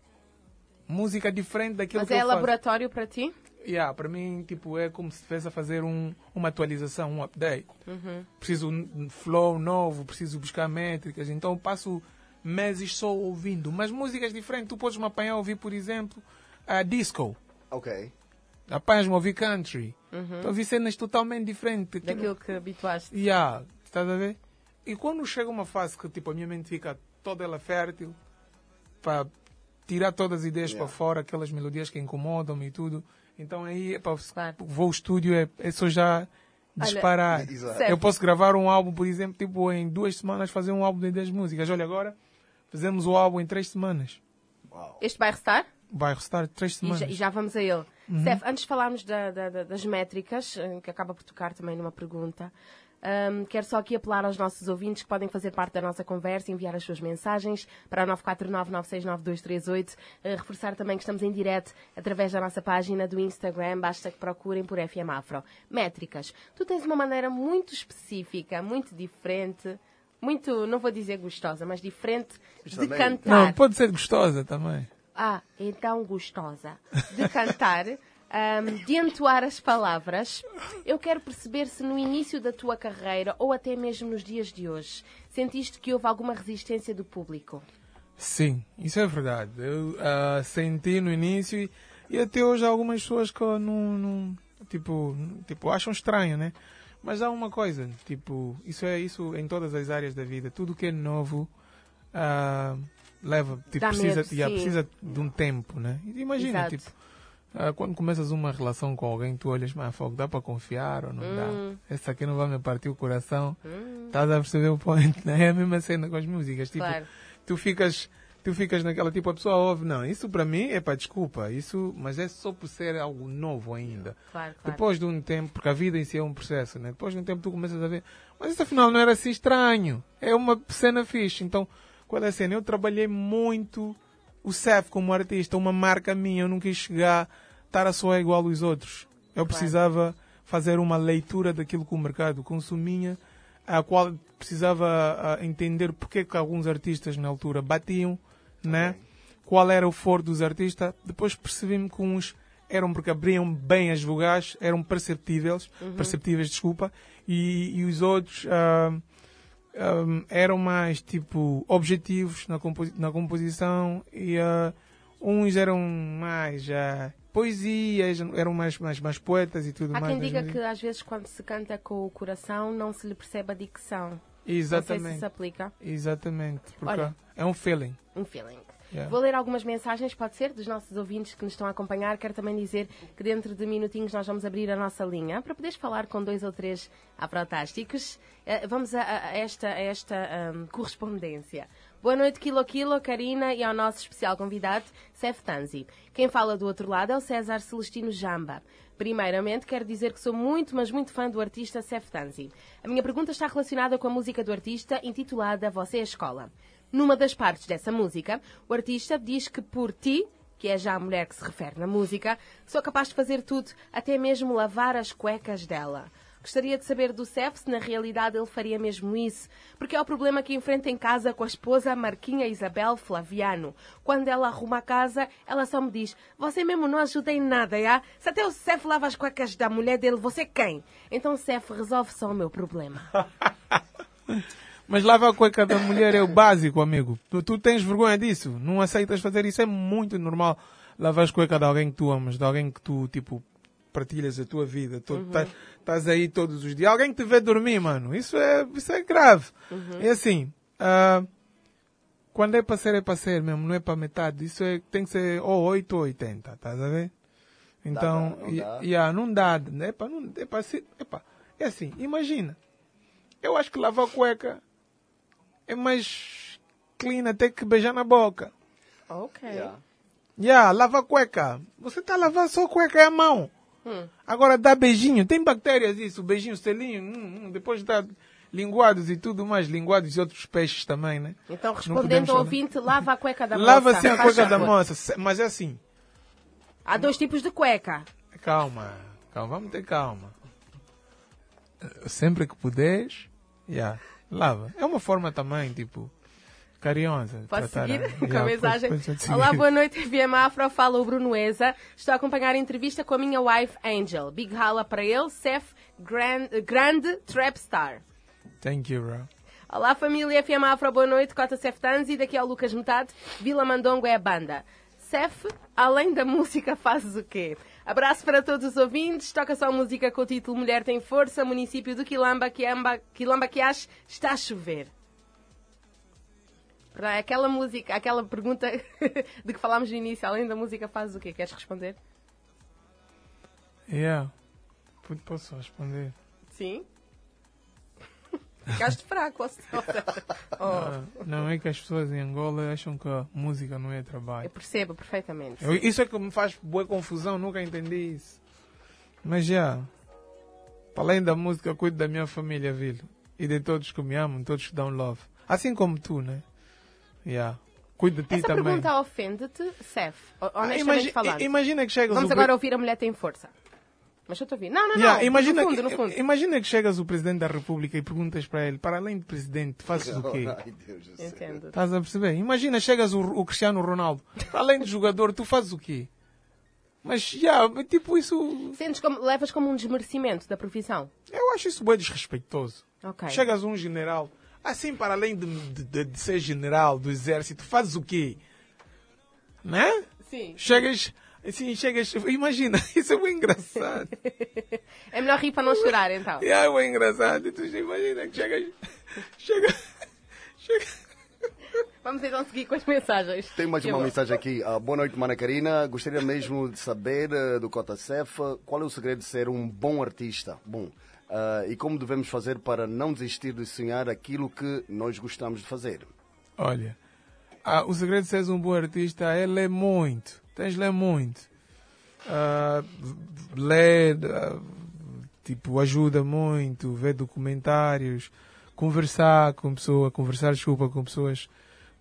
Speaker 3: Música diferente daquilo
Speaker 4: Mas
Speaker 3: que eu faço.
Speaker 4: Mas é laboratório para ti?
Speaker 3: Para mim, tipo, é como se estivesse a fazer uma atualização, um update. Preciso um flow novo, preciso buscar métricas. Então eu passo meses só ouvindo. Mas músicas diferentes. Tu podes me apanhar a ouvir, por exemplo, a disco.
Speaker 2: Ok.
Speaker 3: Apanhas-me a ouvir country. Então ouvi cenas totalmente diferentes.
Speaker 4: Daquilo que habituaste.
Speaker 3: Estás a ver? E quando chega uma fase que tipo, a minha mente fica toda ela fértil, para tirar todas as ideias para fora, aquelas melodias que incomodam-me e tudo, então aí vou ao estúdio, é só já disparar.
Speaker 2: Olha,
Speaker 3: eu posso gravar um álbum, por exemplo, tipo, em 2 semanas fazer um álbum de 10 músicas. Olha, agora fizemos o álbum em 3 semanas.
Speaker 2: Uau.
Speaker 4: Este vai restar?
Speaker 3: Vai restar 3 semanas.
Speaker 4: E já vamos a ele. Cef, antes de falarmos das métricas, que acaba por tocar também numa pergunta, quero só aqui apelar aos nossos ouvintes que podem fazer parte da nossa conversa, enviar as suas mensagens para 949-969-238. Reforçar também que estamos em direto através da nossa página do Instagram, basta que procurem por FM Afro. Métricas. Tu tens uma maneira muito específica, muito diferente, muito, não vou dizer gostosa, mas diferente de cantar.
Speaker 3: Não, pode ser gostosa também.
Speaker 4: Então gostosa de cantar, de entoar as palavras. Eu quero perceber se no início da tua carreira ou até mesmo nos dias de hoje sentiste que houve alguma resistência do público.
Speaker 3: Sim, isso é verdade. Eu senti no início e até hoje há algumas pessoas que não acham estranho, né? Mas há uma coisa, tipo, isso em todas as áreas da vida. Tudo que é novo leva, tipo, precisa de um tempo, né? Imagina, tipo, quando começas uma relação com alguém, tu olhas, fogo, dá para confiar ou não dá? Esse aqui não vai me partir o coração. Estás a perceber o ponto, né? É a mesma cena com as músicas, tipo,
Speaker 4: claro.
Speaker 3: tu ficas naquela, tipo, a pessoa ouve, não, isso para mim é para desculpa, mas é só por ser algo novo ainda.
Speaker 4: Claro.
Speaker 3: Depois de um tempo, porque a vida em si é um processo, né? Depois de um tempo tu começas a ver, mas isso afinal não era assim estranho, é uma cena fixe, então qual é a cena? Eu trabalhei muito o CEF como artista, uma marca minha. Eu não quis estar a soar igual aos outros. Eu precisava fazer uma leitura daquilo que o mercado consumia, a qual precisava entender porque que alguns artistas na altura batiam, né? Qual era o foro dos artistas. Depois percebi-me que uns eram porque abriam bem as vogais, eram perceptíveis, e os outros eram mais tipo objetivos na composição, e uns eram mais poesias, eram mais poetas e tudo mais.
Speaker 4: Há quem diga que às vezes quando se canta com o coração não se lhe percebe a dicção.
Speaker 3: Exatamente.
Speaker 4: Não sei se aplica.
Speaker 3: Exatamente, porque
Speaker 4: Olha,
Speaker 3: é um feeling.
Speaker 4: Um feeling.
Speaker 3: Yeah.
Speaker 4: Vou ler algumas mensagens, pode ser, dos nossos ouvintes que nos estão a acompanhar. Quero também dizer que dentro de minutinhos nós vamos abrir a nossa linha para poderes falar com 2 ou 3 afrotásticos. Vamos a esta correspondência. Boa noite, Kilo Kilo, Karina, e ao nosso especial convidado, Sef Tanzi. Quem fala do outro lado é o César Celestino Jamba. Primeiramente, quero dizer que sou muito, mas muito fã do artista Sef Tanzi. A minha pergunta está relacionada com a música do artista, intitulada Você é Escola. Numa das partes dessa música, o artista diz que por ti, que é já a mulher que se refere na música, sou capaz de fazer tudo, até mesmo lavar as cuecas dela. Gostaria de saber do Sef se na realidade ele faria mesmo isso, porque é o problema que enfrenta em casa com a esposa Marquinha Isabel Flaviano. Quando ela arruma a casa, ela só me diz: você mesmo não ajuda em nada, já? Se até o Sef lava as cuecas da mulher dele, você quem? Então o Sef resolve só o meu problema.
Speaker 3: Mas lavar a cueca da mulher é o básico, amigo. Tu tens vergonha disso? Não aceitas fazer isso? É muito normal. Lavar as cuecas de alguém que tu amas, de alguém que tu, tipo, partilhas a tua vida. Estás aí todos os dias. Alguém que te vê dormir, mano. Isso é grave. É assim, quando é para ser mesmo, não é para metade. Isso tem que ser ou 8 ou 80, estás a ver? Então, não dá. É assim, imagina. Eu acho que lavar a cueca é mais clean até que beijar na boca.
Speaker 4: Ok.
Speaker 3: Lava a cueca. Você está a lavar só a cueca e a mão. Agora dá beijinho. Tem bactérias isso, beijinho, selinho. Depois dá linguados e tudo mais. Linguados e outros peixes também, né?
Speaker 4: Então, respondendo ao ouvinte, lava a cueca da moça.
Speaker 3: Lava sim a cueca da moça. Mas é assim.
Speaker 4: Há 2 tipos de cueca.
Speaker 3: Calma. Vamos ter calma. Sempre que puderes, lava. É uma forma também, tipo, carinhosa.
Speaker 4: Posso seguir com a mensagem? Olá, boa noite, FM Afro. Fala o Bruno Eza. Estou a acompanhar a entrevista com a minha wife, Angel. Big hala para ele, Sef, grande trap star.
Speaker 3: Thank you, bro.
Speaker 4: Olá, família FM Afro. Boa noite, Cota Sef Tanzi. Daqui ao Lucas Metade. Vila Mandongo é a banda. Sef, além da música, fazes o quê? Abraço para todos os ouvintes. Toca só música com o título Mulher Tem Força, município do Quilamba, Quiache, está a chover. Aquela música, aquela pergunta de que falámos no início, além da música, fazes o quê? Queres responder?
Speaker 3: Posso responder?
Speaker 4: Sim. Ficaste fraco,
Speaker 3: Não, é que as pessoas em Angola acham que a música não é trabalho.
Speaker 4: Eu percebo perfeitamente.
Speaker 3: Isso é que me faz boa confusão, nunca entendi isso. Mas para além da música, eu cuido da minha família, filho. E de todos que me amam, todos que dão love. Assim como tu, né? Cuido de ti também.
Speaker 4: Essa pergunta ofende-te, Sef? Honestamente falando.
Speaker 3: Imagina que chegas...
Speaker 4: Vamos agora ouvir A Mulher Tem Força. Mas eu estou a ouvir. Não.
Speaker 3: Imagina,
Speaker 4: no fundo.
Speaker 3: Imagina que chegas o Presidente da República e perguntas para ele, para além de Presidente, fazes o quê?
Speaker 2: Ai, Deus do céu.
Speaker 4: Entendo.
Speaker 3: Estás a perceber? Imagina, chegas o Cristiano Ronaldo, para além de jogador, tu fazes o quê? Mas, tipo isso...
Speaker 4: Levas como um desmerecimento da profissão?
Speaker 3: Eu acho isso bem desrespeitoso.
Speaker 4: Ok.
Speaker 3: Chegas um general, assim, para além de ser general do exército, fazes o quê? Né?
Speaker 4: Sim.
Speaker 3: Chegas, imagina, isso é bem engraçado.
Speaker 4: É melhor rir para não chorar, então.
Speaker 3: É bem engraçado. Tu imagina que chega.
Speaker 4: Vamos então seguir com as mensagens.
Speaker 2: Tem mais uma mensagem aqui. Boa noite, Mana Karina. Gostaria mesmo de saber do Cota Sef qual é o segredo de ser um bom artista. E como devemos fazer para não desistir de sonhar aquilo que nós gostamos de fazer.
Speaker 3: Olha, o segredo de seres um bom artista é ler muito. Tens de ler muito. Ler, ajuda muito. Ver documentários. Conversar com pessoas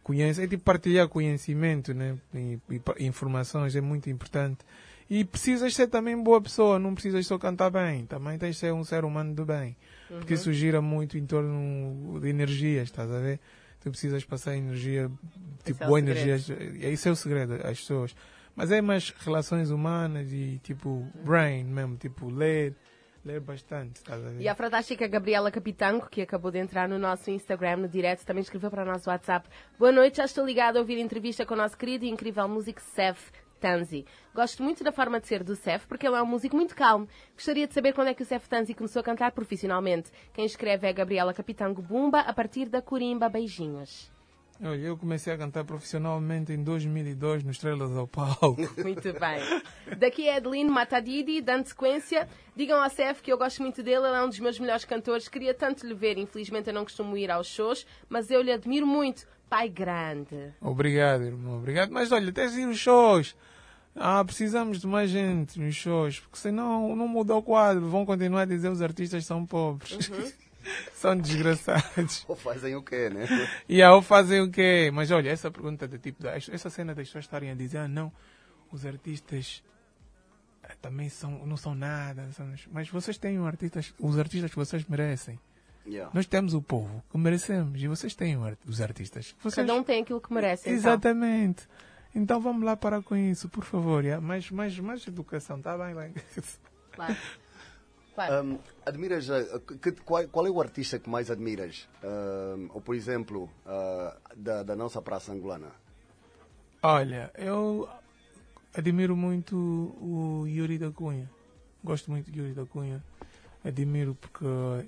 Speaker 3: conhece, é tipo partilhar conhecimento, né? E informações, é muito importante. E precisas ser também boa pessoa, não precisas só cantar bem, também tens de ser um ser humano do bem. Porque isso gira muito em torno de energias, estás a ver? Tu precisas passar energia, tipo, boa energia. Esse é o segredo, as pessoas. Mas é mais relações humanas e tipo, brain mesmo, tipo, ler bastante, estás a ver?
Speaker 4: E a fantástica Gabriela Capitanco, que acabou de entrar no nosso Instagram, no direto, também escreveu para o nosso WhatsApp. Boa noite, já estou ligada a ouvir a entrevista com o nosso querido e incrível músico Seth Tanzi. Gosto muito da forma de ser do Seth, porque ele é um músico muito calmo. Gostaria de saber quando é que o Seth Tanzi começou a cantar profissionalmente. Quem escreve é a Gabriela Capitango Bumba, a partir da Corimba. Beijinhos.
Speaker 3: Olha, eu comecei a cantar profissionalmente em 2002 no Estrelas ao Palco.
Speaker 4: Muito bem. Daqui é Adeline Matadidi, dando sequência. Digam ao Seth que eu gosto muito dele, ele é um dos meus melhores cantores. Queria tanto lhe ver, infelizmente eu não costumo ir aos shows, mas eu lhe admiro muito. Pai grande.
Speaker 3: Obrigado, irmão, obrigado. Mas olha, tens de ir aos shows. Precisamos de mais gente nos shows, porque senão não muda o quadro. Vão continuar a dizer que os artistas são pobres. São desgraçados.
Speaker 2: Ou fazem o quê, né?
Speaker 3: Ou fazem o quê? Mas olha, essa pergunta de tipo, essa cena das pessoas estarem a dizer, não, os artistas também não são nada. Mas vocês têm os artistas que vocês merecem.
Speaker 2: Yeah.
Speaker 3: Nós temos o povo que merecemos e vocês têm os artistas.
Speaker 4: Cada um tem aquilo que merece.
Speaker 3: Exatamente. Então vamos lá parar com isso, por favor. Mais educação, está bem?
Speaker 4: Claro. Claro.
Speaker 2: Admiras, qual é o artista que mais admiras? Ou, por exemplo, da nossa praça angolana?
Speaker 3: Olha, eu admiro muito o Yuri da Cunha. Gosto muito de Yuri da Cunha. Admiro porque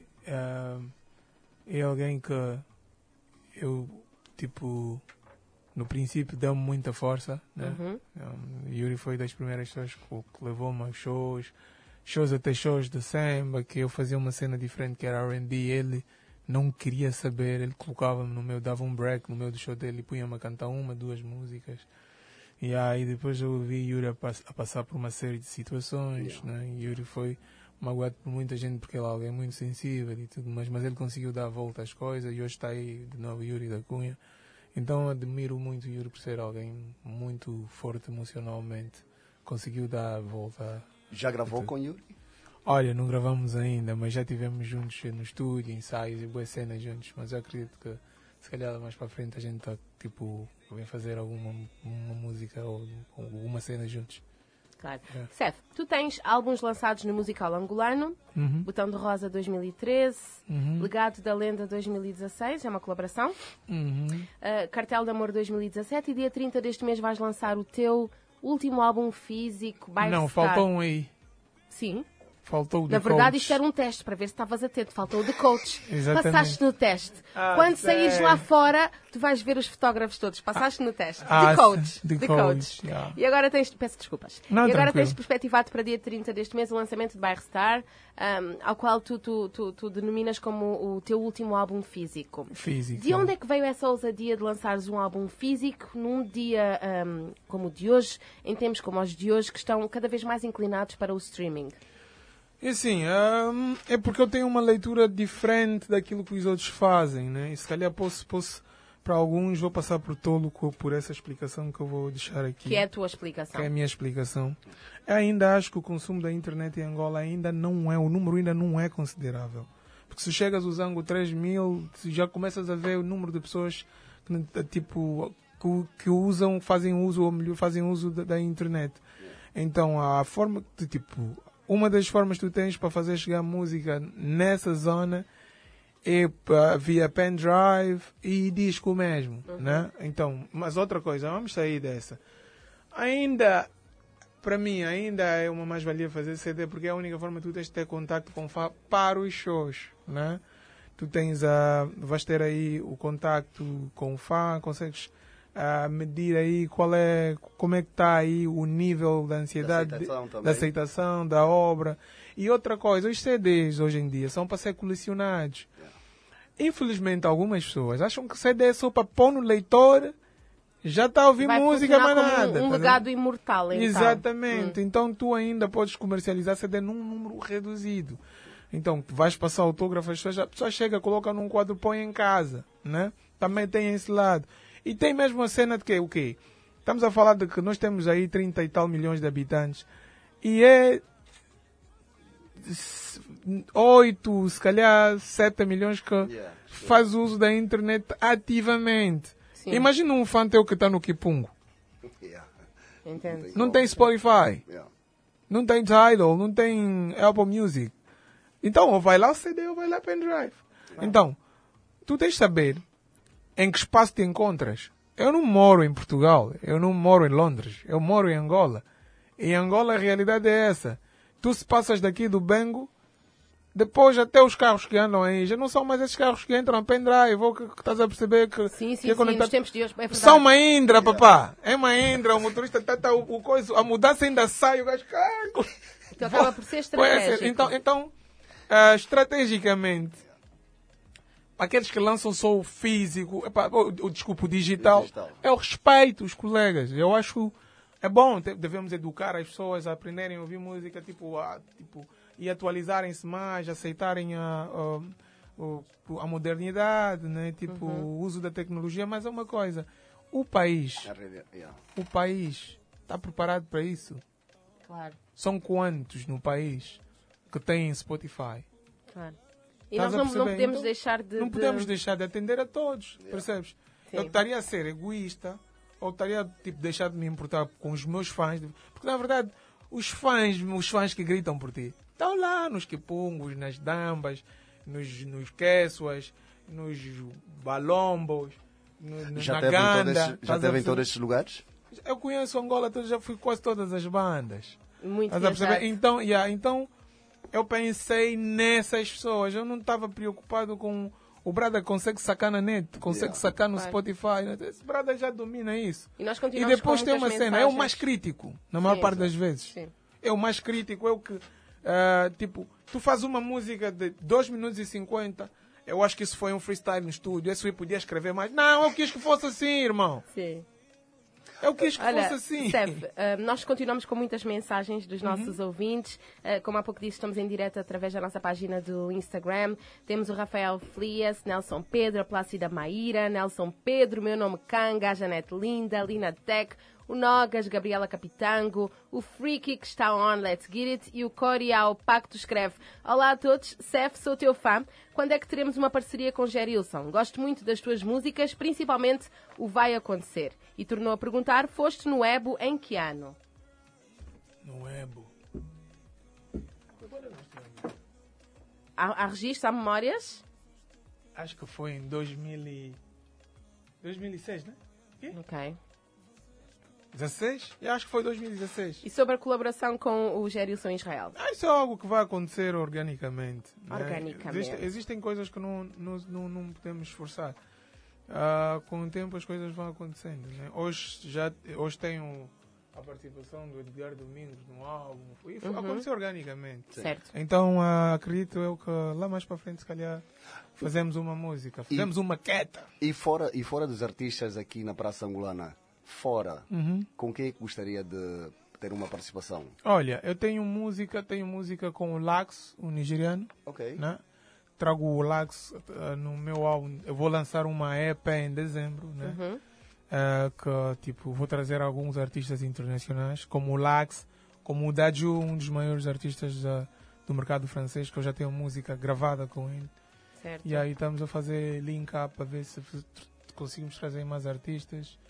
Speaker 3: é alguém que eu, tipo, no princípio deu-me muita força, né? Yuri foi das primeiras pessoas que levou-me aos shows até shows de samba, que eu fazia uma cena diferente que era R&B. Ele não queria saber, ele colocava-me no meio, dava um break no meio do show dele e punha-me a cantar 1, 2 músicas. E aí depois eu vi Yuri a passar por uma série de situações, né? Yuri foi magoado por muita gente porque ele é alguém muito sensível e tudo mais, mas ele conseguiu dar a volta às coisas e hoje está aí de novo Yuri da Cunha. Então admiro muito o Yuri por ser alguém muito forte emocionalmente. Conseguiu dar a volta.
Speaker 2: Já gravou com Yuri?
Speaker 3: Olha, não gravamos ainda, mas já estivemos juntos no estúdio, ensaios e boas cenas juntos. Mas eu acredito que se calhar mais para frente a gente vem fazer alguma música ou alguma cena juntos.
Speaker 4: Claro. Seth, tu tens álbuns lançados no musical angolano, Botão de Rosa 2013, Legado da Lenda 2016, é uma colaboração, Cartel de Amor 2017 e dia 30 deste mês vais lançar o teu último álbum físico.
Speaker 3: Não, faltou um aí.
Speaker 4: Sim.
Speaker 3: Faltou o de
Speaker 4: Na verdade,
Speaker 3: coach.
Speaker 4: isto era um teste para ver se estavas atento. Faltou o de coach.
Speaker 3: Exatamente.
Speaker 4: Passaste no teste. Quando saíres lá fora, tu vais ver os fotógrafos todos. Passaste no teste. De coach.
Speaker 3: Yeah.
Speaker 4: E agora tens... Peço desculpas.
Speaker 3: Não,
Speaker 4: e agora
Speaker 3: tranquilo.
Speaker 4: tens perspectivado para dia 30 deste mês o lançamento de Bairro Star, ao qual tu denominas como o teu último álbum físico. De onde é que veio essa ousadia de lançares um álbum físico num dia como o de hoje, em tempos como os de hoje, que estão cada vez mais inclinados para o streaming?
Speaker 3: E assim, é porque eu tenho uma leitura diferente daquilo que os outros fazem, né? E se calhar posso para alguns, vou passar por tolo por essa explicação que eu vou deixar aqui.
Speaker 4: Que é a tua explicação.
Speaker 3: Que é a minha explicação. Eu ainda acho que o consumo da internet em Angola ainda não é, o número ainda não é considerável. Porque se chegas usando 3 mil, já começas a ver o número de pessoas que usam, fazem uso da internet. Então, a forma de uma das formas que tu tens para fazer chegar música nessa zona é via pendrive e disco mesmo, né? Então, mas outra coisa, vamos sair dessa. Para mim, ainda é uma mais-valia fazer CD, porque é a única forma que tu tens de ter contato com fã para os shows, né? Tu vais ter aí o contacto com o fã, consegues medir aí como é que está aí o nível da ansiedade, da aceitação da obra. E outra coisa, os CDs hoje em dia são para ser colecionados. Infelizmente, algumas pessoas acham que CD é só para pôr no leitor, já está a ouvir música, mas nada.
Speaker 4: Um legado imortal, então.
Speaker 3: Exatamente. Então, tu ainda podes comercializar CD num número reduzido. Então, vais passar autógrafo, a pessoa chega, coloca num quadro, põe em casa, né? Também tem esse lado. E tem mesmo a cena de que, o quê? Estamos a falar de que nós temos aí 30 e tal milhões de habitantes e é 8, se calhar 7 milhões que faz uso da internet ativamente. Sim. Imagina um fã teu que está no Kipungo. Não tem Spotify, não tem Tidal, não tem Apple Music. Então, ou vai lá o CD ou vai lá pendrive. Então, tu tens de saber em que espaço te encontras. Eu não moro em Portugal, eu não moro em Londres, eu moro em Angola. Em Angola a realidade é essa. Tu se passas daqui do Bengo, depois até os carros que andam aí, já não são mais esses carros que entram pendrive, ou que estás a perceber que...
Speaker 4: Sim,
Speaker 3: que
Speaker 4: nos tempos de hoje, é
Speaker 3: são uma Indra, papá. É uma Indra, o motorista está o coisa, a mudança ainda sai, o gajo...
Speaker 4: Então acaba por ser estratégico.
Speaker 3: Então estrategicamente, aqueles que lançam só o físico, o digital, é o respeito, os colegas. Eu acho é bom, devemos educar as pessoas a aprenderem a ouvir música, e atualizarem-se mais, aceitarem a modernidade, né? O uso da tecnologia. Mas é uma coisa, o país está preparado para isso?
Speaker 4: Claro.
Speaker 3: São quantos no país que têm Spotify?
Speaker 4: Claro. E nós não podemos deixar de...
Speaker 3: Não podemos deixar de atender a todos, percebes? Sim. Eu estaria a ser egoísta, ou estaria a deixar de me importar com os meus fãs, porque na verdade os fãs que gritam por ti estão lá nos quipungos, nas dambas, nos queçuas, nos balombos, na ganda.
Speaker 2: Já teve em todos esses lugares?
Speaker 3: Eu conheço Angola, já fui quase todas as bandas.
Speaker 4: Muito
Speaker 3: então, eu pensei nessas pessoas. Eu não estava preocupado com... O Brada consegue sacar na net, consegue sacar no Spotify. Esse Brada já domina isso.
Speaker 4: E
Speaker 3: depois tem uma cena, é o mais crítico, na maior parte das vezes.
Speaker 4: Sim.
Speaker 3: É o mais crítico, é o que... tu faz uma música de 2 minutos e 50, eu acho que isso foi um freestyle no estúdio, esse podia escrever mais. Não, eu quis que fosse assim, irmão.
Speaker 4: Sim.
Speaker 3: Eu quis que fosse assim.
Speaker 4: Steph, nós continuamos com muitas mensagens dos nossos ouvintes. Como há pouco disse, estamos em direto através da nossa página do Instagram. Temos o Rafael Flias, Nelson Pedro, a Plácida Maíra, Nelson Pedro, meu nome Kanga, a Janete Linda, Lina Tech, o Nogas, Gabriela Capitango, o Freaky que está on, Let's Get It, e o Corial Pacto escreve: Olá a todos, Steph, sou teu fã. Quando é que teremos uma parceria com Gerilson? Gosto muito das tuas músicas, principalmente o Vai Acontecer. E tornou a perguntar: foste no EBO em que ano?
Speaker 3: No EBO.
Speaker 4: Há registro, há memórias?
Speaker 3: Acho que foi em 2006, né?
Speaker 4: Ok.
Speaker 3: 16? Eu acho que foi 2016.
Speaker 4: E sobre a colaboração com o Gerilson Israel?
Speaker 3: Isso é algo que vai acontecer organicamente.
Speaker 4: Organicamente.
Speaker 3: Né? Existem coisas que não podemos esforçar. Com o tempo as coisas vão acontecendo. Né? Hoje tenho a participação do Edgar Domingos no álbum. E aconteceu organicamente.
Speaker 4: Certo.
Speaker 3: Então acredito eu que lá mais para frente se calhar fazemos uma música, fazemos uma maqueta.
Speaker 2: E fora dos artistas aqui na Praça Angolana, com quem gostaria de ter uma participação?
Speaker 3: Olha, eu tenho música com o Lax, o nigeriano.
Speaker 2: Ok.
Speaker 3: Né? Trago o Lax no meu álbum. Eu vou lançar uma EP em dezembro, né? Que vou trazer alguns artistas internacionais, como o Lax, como o Daju, um dos maiores artistas do mercado francês, que eu já tenho música gravada com ele.
Speaker 4: Certo.
Speaker 3: E aí estamos a fazer link up para ver se conseguimos trazer mais artistas.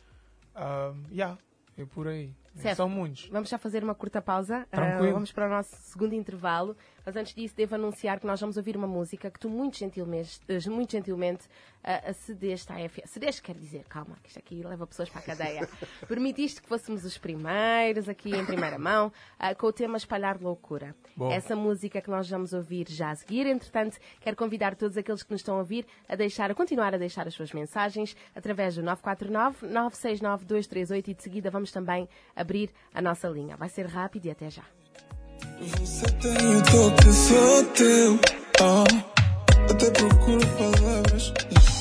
Speaker 3: É por aí.
Speaker 4: Certo.
Speaker 3: São muitos.
Speaker 4: Vamos já fazer uma curta pausa. Vamos para o nosso segundo intervalo. Mas antes disso, devo anunciar que nós vamos ouvir uma música que tu muito gentilmente cedeste à FM. Cedeste quer dizer, calma, que isto aqui leva pessoas para a cadeia. Permitiste que fôssemos os primeiros, aqui em primeira mão, com o tema Espalhar Loucura.
Speaker 3: Bom.
Speaker 4: Essa música que nós vamos ouvir já a seguir. Entretanto, quero convidar todos aqueles que nos estão a ouvir a continuar a deixar as suas mensagens através do 949-969-238 e de seguida vamos também abrir a nossa linha. Vai ser rápido e até já.
Speaker 1: Você tem o toque só teu, até procuro palavras.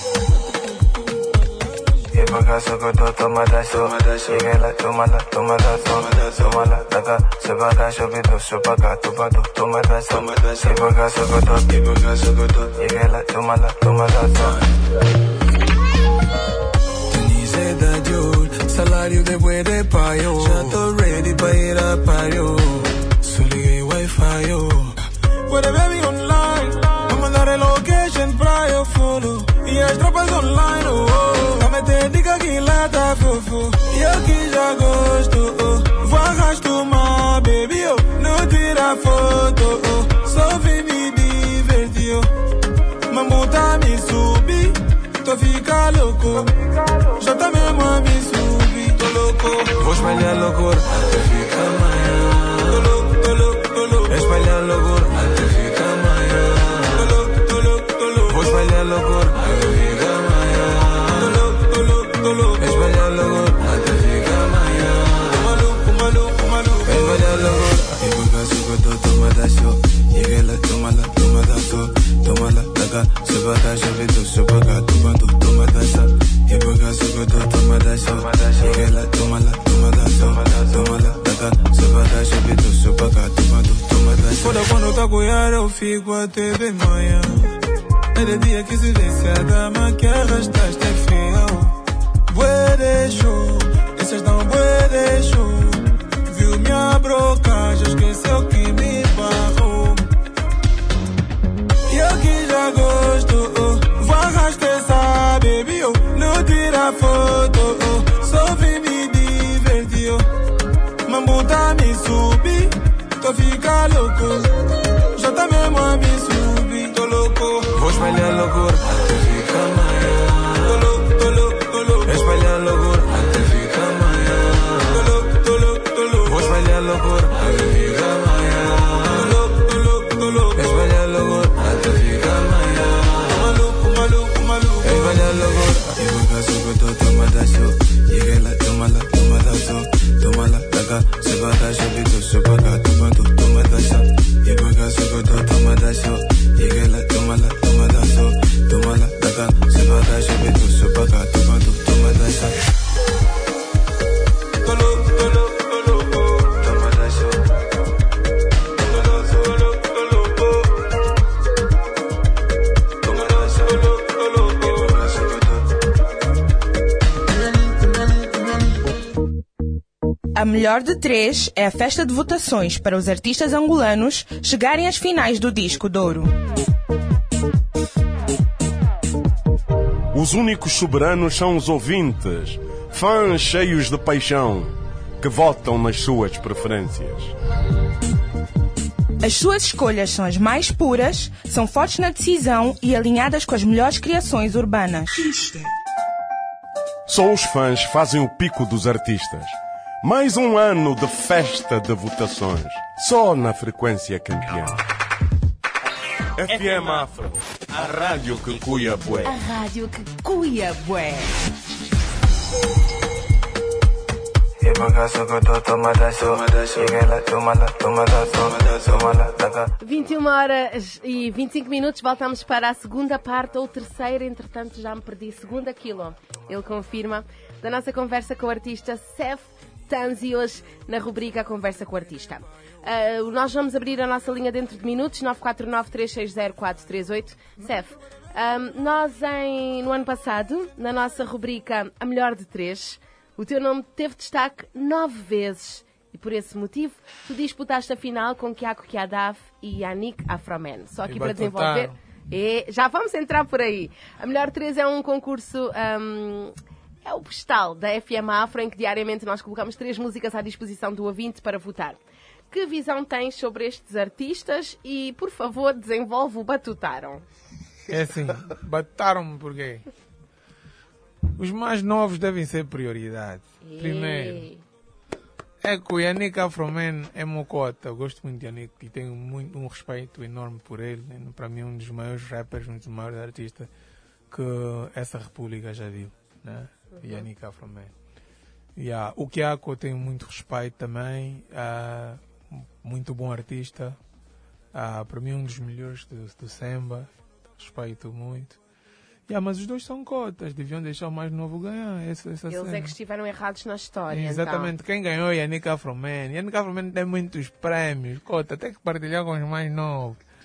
Speaker 5: E bagaço que eu tô, toma da só. Ninguém lá, toma da só. Toma lá, daga, se bagaço eu vido, se bagaço, toma da só. E bagaço que eu tô, ninguém lá, toma da só.
Speaker 1: Denise seda de ouro, salário de bué de paio. Já tô ready pra ir a paio. Só liguei Wi-Fi, Puede baby online, vou mandar a location pra eu follow. E as tropas online, a meter dica que lá tá fofo. E eu que já gosto, vou arrasto uma baby, não tira foto, só vim me divertir, mamãe tá me subir, tô fica louco, já tá mesmo a me subir, tô louco. Vou espalhar loucura até ficar amanhã, tô louco, tô louco, tô louco. Espalhar loucura até ficar amanhã, tô louco, tô louco, tô louco. Vou espalhar loucura até ficar amanhã, tô louco, tô louco, tô louco. Espalhar loucura até ficar amanhã, tô maluco, maluco, maluco. Espalhar loucura. E por causa que eu tô tomada show, llegué la toma la so, toma la daga, se va a chave do se paga tu bando, tomada sa. E por causa que eu tô tomada show, llegué la toma la so, toma la daga, se va a chave do se paga tu bando, tomada sa. Foda quando tá goiar eu fico até de manhã. É de dia que silência da que arrastaste é frio. Bué de show, essas dão bué de show. Viu minha broca, já esqueceu que me barrou. E eu que já gosto, vou arrastar essa baby, não tira foto, só vim me divertir. Mamãe tá me subir, tô fica louco, já tá mesmo a me subir, tô louco. Vou espalhar loucura até ficar amanhã, tô louco, tô louco, tô louco. Espalhar loucura até ficar amanhã, tô louco, tô louco, tô louco. Vou espalhar loucura até ficar amanhã, tô louco, tô louco, tô louco. Espalhar loucura até ficar amanhã, tô maluco, maluco, maluco. Espalhar loucura. E por causa que eu tô tomada show, llegué la tomada so, toma la daga, se va a chave do se paga tu bando, tomada sa. E por causa que eu tô tomada show, llegué la tomada so, toma la daga, se va a chave do se paga tu bando, tomada sa. Tô louco, tô louco, tô louco, tomada show. Tô louco, tô louco, tô louco, tomada sa. Tô louco, tô louco, e por causa que eu tô.
Speaker 6: A melhor de três é a festa de votações para os artistas angolanos chegarem às finais do Disco de Ouro.
Speaker 7: Os únicos soberanos são os ouvintes, fãs cheios de paixão, que votam nas suas preferências.
Speaker 6: As suas escolhas são as mais puras, são fortes na decisão e alinhadas com as melhores criações urbanas.
Speaker 7: Só os fãs fazem o pico dos artistas. Mais um ano de festa de votações, só na frequência campeã. FM Afro, a rádio que cuia bué.
Speaker 6: A rádio que cuia bué.
Speaker 5: E por causa que eu tô tomada show, llegué la tomada so, toma la daga.
Speaker 4: 21h25, voltamos para a segunda parte ou terceira, entretanto já me perdi, segunda quilo. Ele confirma, da nossa conversa com o artista Seth Tanzi, hoje na rubrica A Conversa com o Artista. Nós vamos abrir a nossa linha dentro de minutos, 949-360-438. Seth, nós no ano passado, na nossa rubrica A Melhor de Três, o teu nome teve destaque 9 vezes. E por esse motivo, tu disputaste a final com Kiako Kiadav e Yannick Afroman. Só aqui para desenvolver. E já vamos entrar por aí. A Melhor 3 é um concurso... é o postal da FM Afro, em que diariamente nós colocamos 3 músicas à disposição do ouvinte para votar. Que visão tens sobre estes artistas? E, por favor, desenvolve o Batutaram.
Speaker 3: É assim, bataram-me porque os mais novos devem ser prioridade. Primeiro, é que o Yannick Afroman é mocota. Eu gosto muito de Yannick e tenho um respeito enorme por ele. Para mim é um dos maiores rappers, um dos maiores artistas que essa república já viu, né? Yannick Afroman. O Kiako eu tenho muito respeito também, muito bom artista, para mim um dos melhores do samba, respeito muito. Mas os dois são cotas, deviam deixar o mais novo ganhar. Essa
Speaker 4: Eles
Speaker 3: cena.
Speaker 4: é que estiveram errados na história.
Speaker 3: Exatamente, então. Quem ganhou é Yannick Afroman. Yannick Afroman tem muitos prémios, cota, tem que partilhar com os mais novos.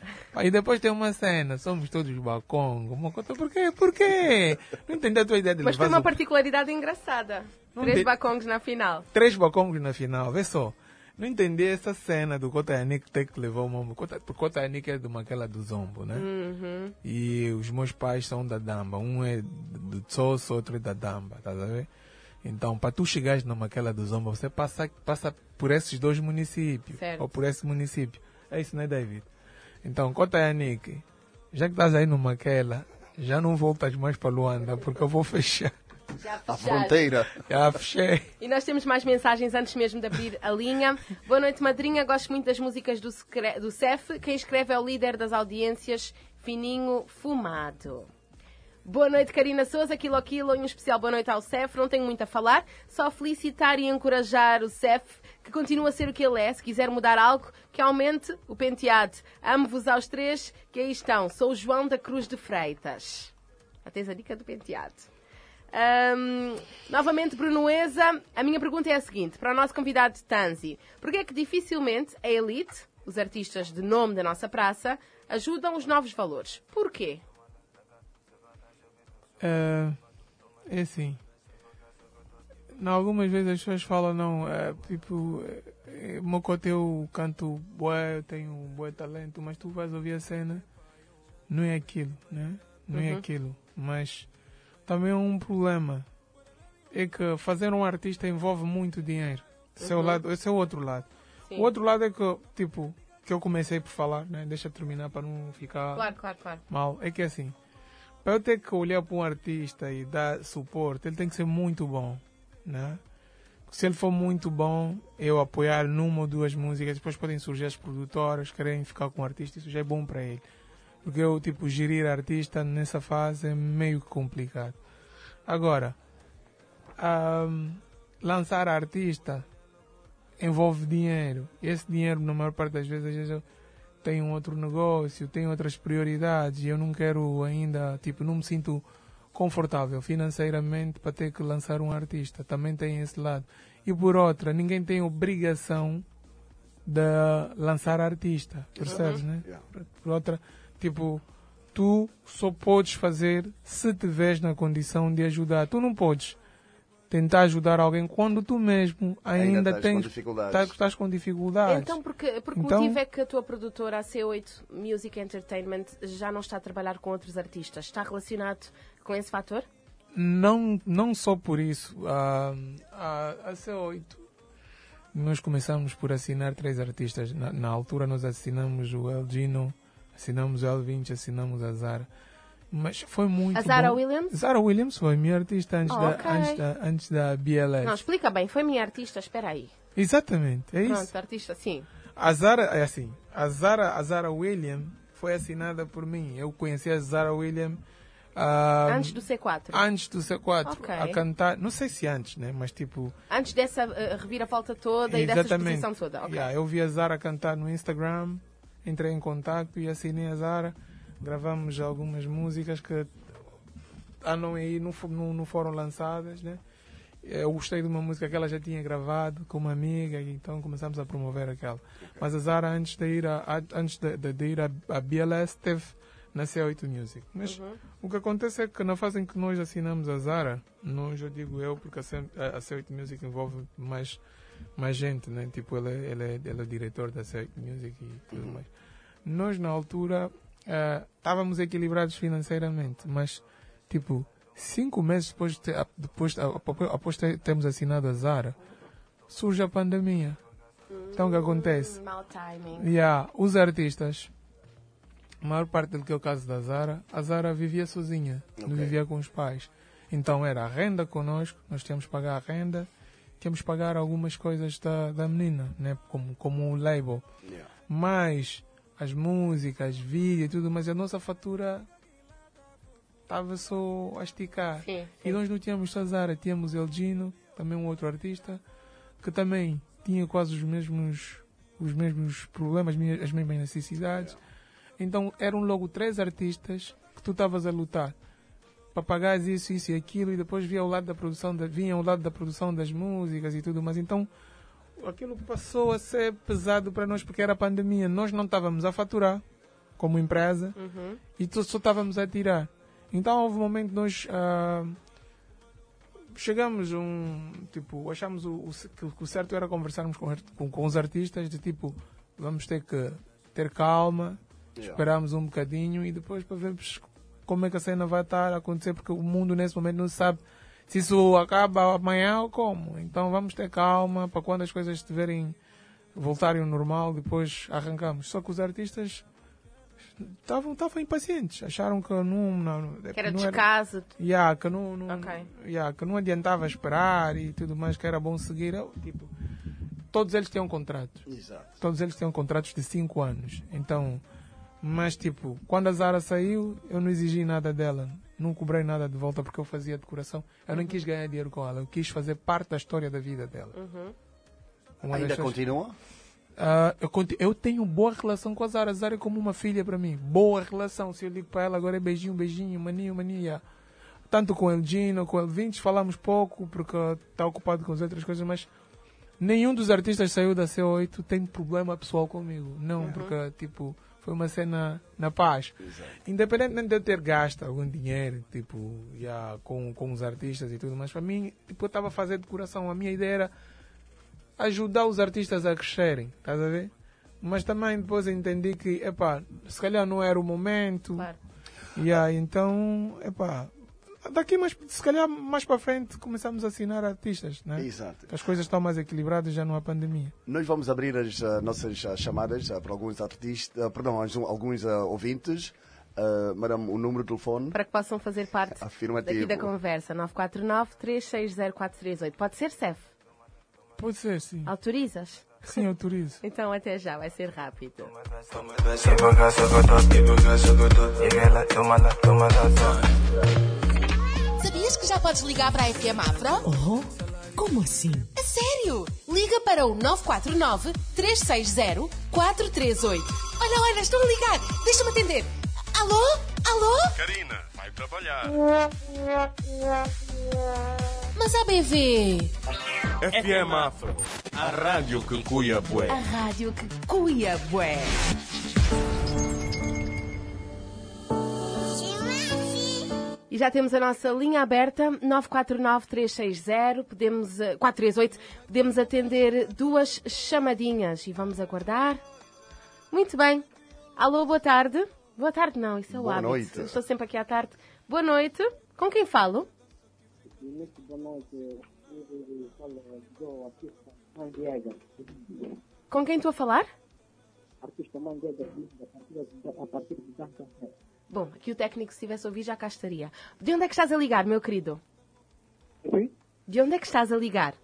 Speaker 3: E depois tem uma cena, somos todos bacongo. Por quê? Por quê? Não entendi a tua ideia de
Speaker 4: Mas foi uma particularidade engraçada. 3 bacongos na final.
Speaker 3: 3 bacongos na final, vê só. Não entendi essa cena do Kotayanik ter que levar o mambo. Porque Kotayanik é de aquela do Zombo, né?
Speaker 4: Uhum.
Speaker 3: E os meus pais são da Damba. Um é do Tsosso, outro é da Damba, tá a ver? Então, para tu chegares naquela do Zombo, você passa por esses 2 municípios.
Speaker 4: Certo.
Speaker 3: Ou por esse município. É isso, né, David? Então, Kotayanik, já que estás aí naquela, já não voltas mais para Luanda, porque eu vou fechar.
Speaker 2: A fronteira.
Speaker 3: Já fechei.
Speaker 4: E nós temos mais mensagens antes mesmo de abrir a linha. Boa noite, madrinha. Gosto muito das músicas do CEF. Quem escreve é o líder das audiências, Fininho Fumado. Boa noite, Karina Souza, Quilo Quilo, e um especial boa noite ao CEF. Não tenho muito a falar, só felicitar e encorajar o CEF, que continua a ser o que ele é. Se quiser mudar algo, que aumente o penteado. Amo-vos aos 3, que aí estão. Sou o João da Cruz de Freitas. Até a dica do penteado. Novamente, Brunoesa, a minha pergunta é a seguinte, para o nosso convidado Tanzi. Porquê é que dificilmente a elite, os artistas de nome da nossa praça, ajudam os novos valores? Porquê?
Speaker 3: É assim. Algumas vezes as pessoas falam, não, Mocote eu canto bué, eu tenho um bué talento, mas tu vais ouvir a cena, não é aquilo, né? Não é aquilo, mas também é um problema, é que fazer um artista envolve muito dinheiro. Esse é o outro lado. Sim. O outro lado é que, tipo, que eu comecei por falar, né? Deixa eu terminar para não ficar
Speaker 4: claro.
Speaker 3: mal. É que assim, para eu ter que olhar para um artista e dar suporte, ele tem que ser muito bom, né? Se ele for muito bom, eu apoiar numa ou 2 músicas, depois podem surgir as produtoras, querem ficar com o artista, isso já é bom para ele. Porque eu, tipo, gerir artista nessa fase é meio complicado. Agora, lançar artista envolve dinheiro. E esse dinheiro, na maior parte das vezes, eu tenho outro negócio, tenho outras prioridades e eu não quero ainda, tipo, não me sinto confortável financeiramente para ter que lançar um artista. Também tem esse lado. E por outra, ninguém tem obrigação de lançar artista, percebes, né? Por outra, tipo, tu só podes fazer se te vês na condição de ajudar. Tu não podes tentar ajudar alguém quando tu mesmo ainda estás com dificuldades.
Speaker 4: Então, porque motivo é que a tua produtora, a C8 Music Entertainment, já não está a trabalhar com outros artistas? Está relacionado com esse fator?
Speaker 3: Não só por isso. A C8, nós começamos por assinar 3 artistas. Na altura nós assinamos o El Gino, assinamos o El20, assinamos a Zara. Mas foi muito
Speaker 4: A Zara
Speaker 3: bom.
Speaker 4: Williams?
Speaker 3: Zara Williams foi minha artista antes da BLS.
Speaker 4: Não, explica bem, foi minha artista, espera aí.
Speaker 3: Exatamente, é isso.
Speaker 4: Pronto, artista, sim.
Speaker 3: A Zara, é assim, a Zara Williams foi assinada por mim. Eu conheci a Zara Williams
Speaker 4: antes do C4.
Speaker 3: Antes do C4,
Speaker 4: okay.
Speaker 3: A cantar, não sei se antes, né? Mas tipo...
Speaker 4: Antes dessa reviravolta toda e dessa exposição toda. Okay.
Speaker 3: Eu vi a Zara cantar no Instagram, entrei em contato e assinei a Zara. Gravamos algumas músicas que não foram lançadas, né? Eu gostei de uma música que ela já tinha gravado com uma amiga, então começamos a promover aquela. Mas a Zara, antes de ir a BLS, teve na C8 Music. Mas o que acontece é que na fase em que nós assinamos a Zara, eu digo eu, porque a C8 Music envolve mais gente, né? Tipo, ele é diretor da C8 Music e tudo mais. Nós, na altura, estávamos equilibrados financeiramente, mas, tipo, 5 meses após termos assinado a Zara, surge a pandemia. Então, o que acontece?
Speaker 4: Mal timing.
Speaker 3: Os artistas, a maior parte do que é o caso da Zara, a Zara vivia sozinha, não vivia com os pais. Então, era a renda connosco, nós tínhamos que pagar a renda, tínhamos que pagar algumas coisas da menina, né? como o label. Mas as músicas, vídeo e tudo, mas a nossa fatura estava só a esticar.
Speaker 4: Sim.
Speaker 3: E nós não tínhamos só Zara, tínhamos El Gino, também um outro artista, que também tinha quase os mesmos problemas, as mesmas necessidades. Então eram logo 3 artistas que tu estavas a lutar para pagar isso e aquilo, e depois vinha ao lado da produção das músicas e tudo, mas então aquilo passou a ser pesado para nós porque era a pandemia. Nós não estávamos a faturar como empresa, e só estávamos a tirar. Então houve um momento que nós chegamos achamos que o certo era conversarmos com os artistas, de tipo, vamos ter que ter calma, esperarmos um bocadinho e depois para vermos como é que a cena vai estar a acontecer, porque o mundo nesse momento não sabe se isso acaba amanhã ou como. Então vamos ter calma para quando as coisas voltarem ao normal, depois arrancamos. Só que os artistas estavam impacientes, acharam que
Speaker 4: que era descaso.
Speaker 3: Que não adiantava esperar e tudo mais, que era bom seguir. Tipo, todos eles tinham contratos.
Speaker 2: Exato.
Speaker 3: Todos eles tinham contratos de 5 anos. Então, mas tipo, quando a Zara saiu, eu não exigi nada dela. Não cobrei nada de volta porque eu fazia decoração. Eu não quis ganhar dinheiro com ela. Eu quis fazer parte da história da vida dela.
Speaker 2: Ainda continua?
Speaker 3: Eu tenho boa relação com a Zara. A Zara é como uma filha para mim. Boa relação. Se eu ligo para ela agora é beijinho, maninho. Tanto com o Elgino, com o Elvintes, falamos pouco porque está ocupado com as outras coisas, mas nenhum dos artistas saiu da C8 tem problema pessoal comigo. Não, porque tipo, foi uma cena na paz.
Speaker 2: Exato.
Speaker 3: Independentemente de eu ter gasto algum dinheiro, tipo, com os artistas e tudo, mas para mim, tipo, eu estava a fazer decoração. A minha ideia era ajudar os artistas a crescerem, estás a ver? Mas também depois eu entendi que, se calhar não era o momento.
Speaker 4: Claro.
Speaker 3: Então, daqui se calhar mais para frente começamos a assinar artistas, né?
Speaker 2: Exato.
Speaker 3: As coisas estão mais equilibradas, já não há pandemia.
Speaker 2: Nós vamos abrir as nossas chamadas para alguns artistas, alguns ouvintes. Madame, o número de telefone?
Speaker 4: Para que possam fazer parte daqui da conversa. 949-360-438. Pode ser, Cef?
Speaker 3: Pode ser, sim.
Speaker 4: Autorizas?
Speaker 3: Sim, autorizo.
Speaker 4: Então até já, vai ser rápido.
Speaker 8: Sabias que já podes ligar para a FM Afro?
Speaker 9: Oh, como assim?
Speaker 8: A sério? Liga para o 949-360-438. Olha, estou a ligar. Deixa-me atender. Alô?
Speaker 7: Karina, vai trabalhar.
Speaker 8: Mas a BV...
Speaker 7: FM Afro, a rádio que cuia bué.
Speaker 9: A rádio que cuia bué.
Speaker 4: E já temos a nossa linha aberta, 949-360-438. Podemos atender 2 chamadinhas e vamos aguardar. Muito bem. Alô, boa tarde. Boa tarde não, isso é o hábito.
Speaker 2: Noite.
Speaker 4: Estou sempre aqui à tarde. Boa noite. Com quem falo?
Speaker 10: Boa noite. Artista Mandiega.
Speaker 4: Com quem estou a falar?
Speaker 10: Artista Mandiega, a partir de Dança.
Speaker 4: Bom, aqui o técnico, se estivesse a ouvir, já cá estaria. De onde é que estás a ligar, meu querido?
Speaker 10: Sim?
Speaker 4: De onde é que estás a ligar?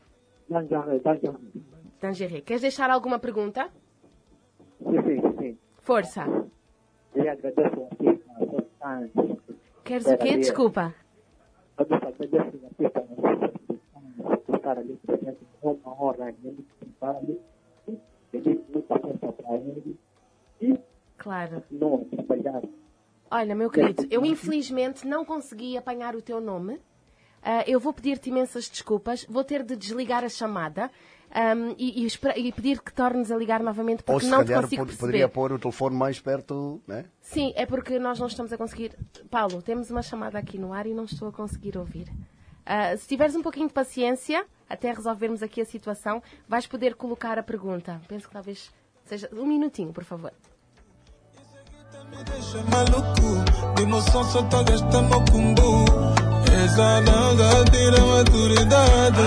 Speaker 4: Tangeré. Queres deixar alguma pergunta?
Speaker 10: Sim.
Speaker 4: Força.
Speaker 10: Eu agradeço ao artista.
Speaker 4: Queres o quê? Desculpa.
Speaker 10: Eu agradeço ao artista por estar ali presente. Uma hora ele estar ali. Ele muita força para ele. E
Speaker 4: claro.
Speaker 10: Não trabalhar.
Speaker 4: Olha, meu querido, eu infelizmente não consegui apanhar o teu nome. Eu vou pedir-te imensas desculpas. Vou ter de desligar a chamada e pedir que tornes a ligar novamente porque não te consigo perceber.
Speaker 2: Poderia pôr o telefone mais perto, né?
Speaker 4: Sim, é porque nós não estamos a conseguir. Paulo, temos uma chamada aqui no ar e não estou a conseguir ouvir. Se tiveres um pouquinho de paciência, até resolvermos aqui a situação, vais poder colocar a pergunta. Penso que talvez seja... Um minutinho, por favor.
Speaker 1: Me deixa maluco, de emoção só tá gastando o cumbu. Essa dança tira maturidade.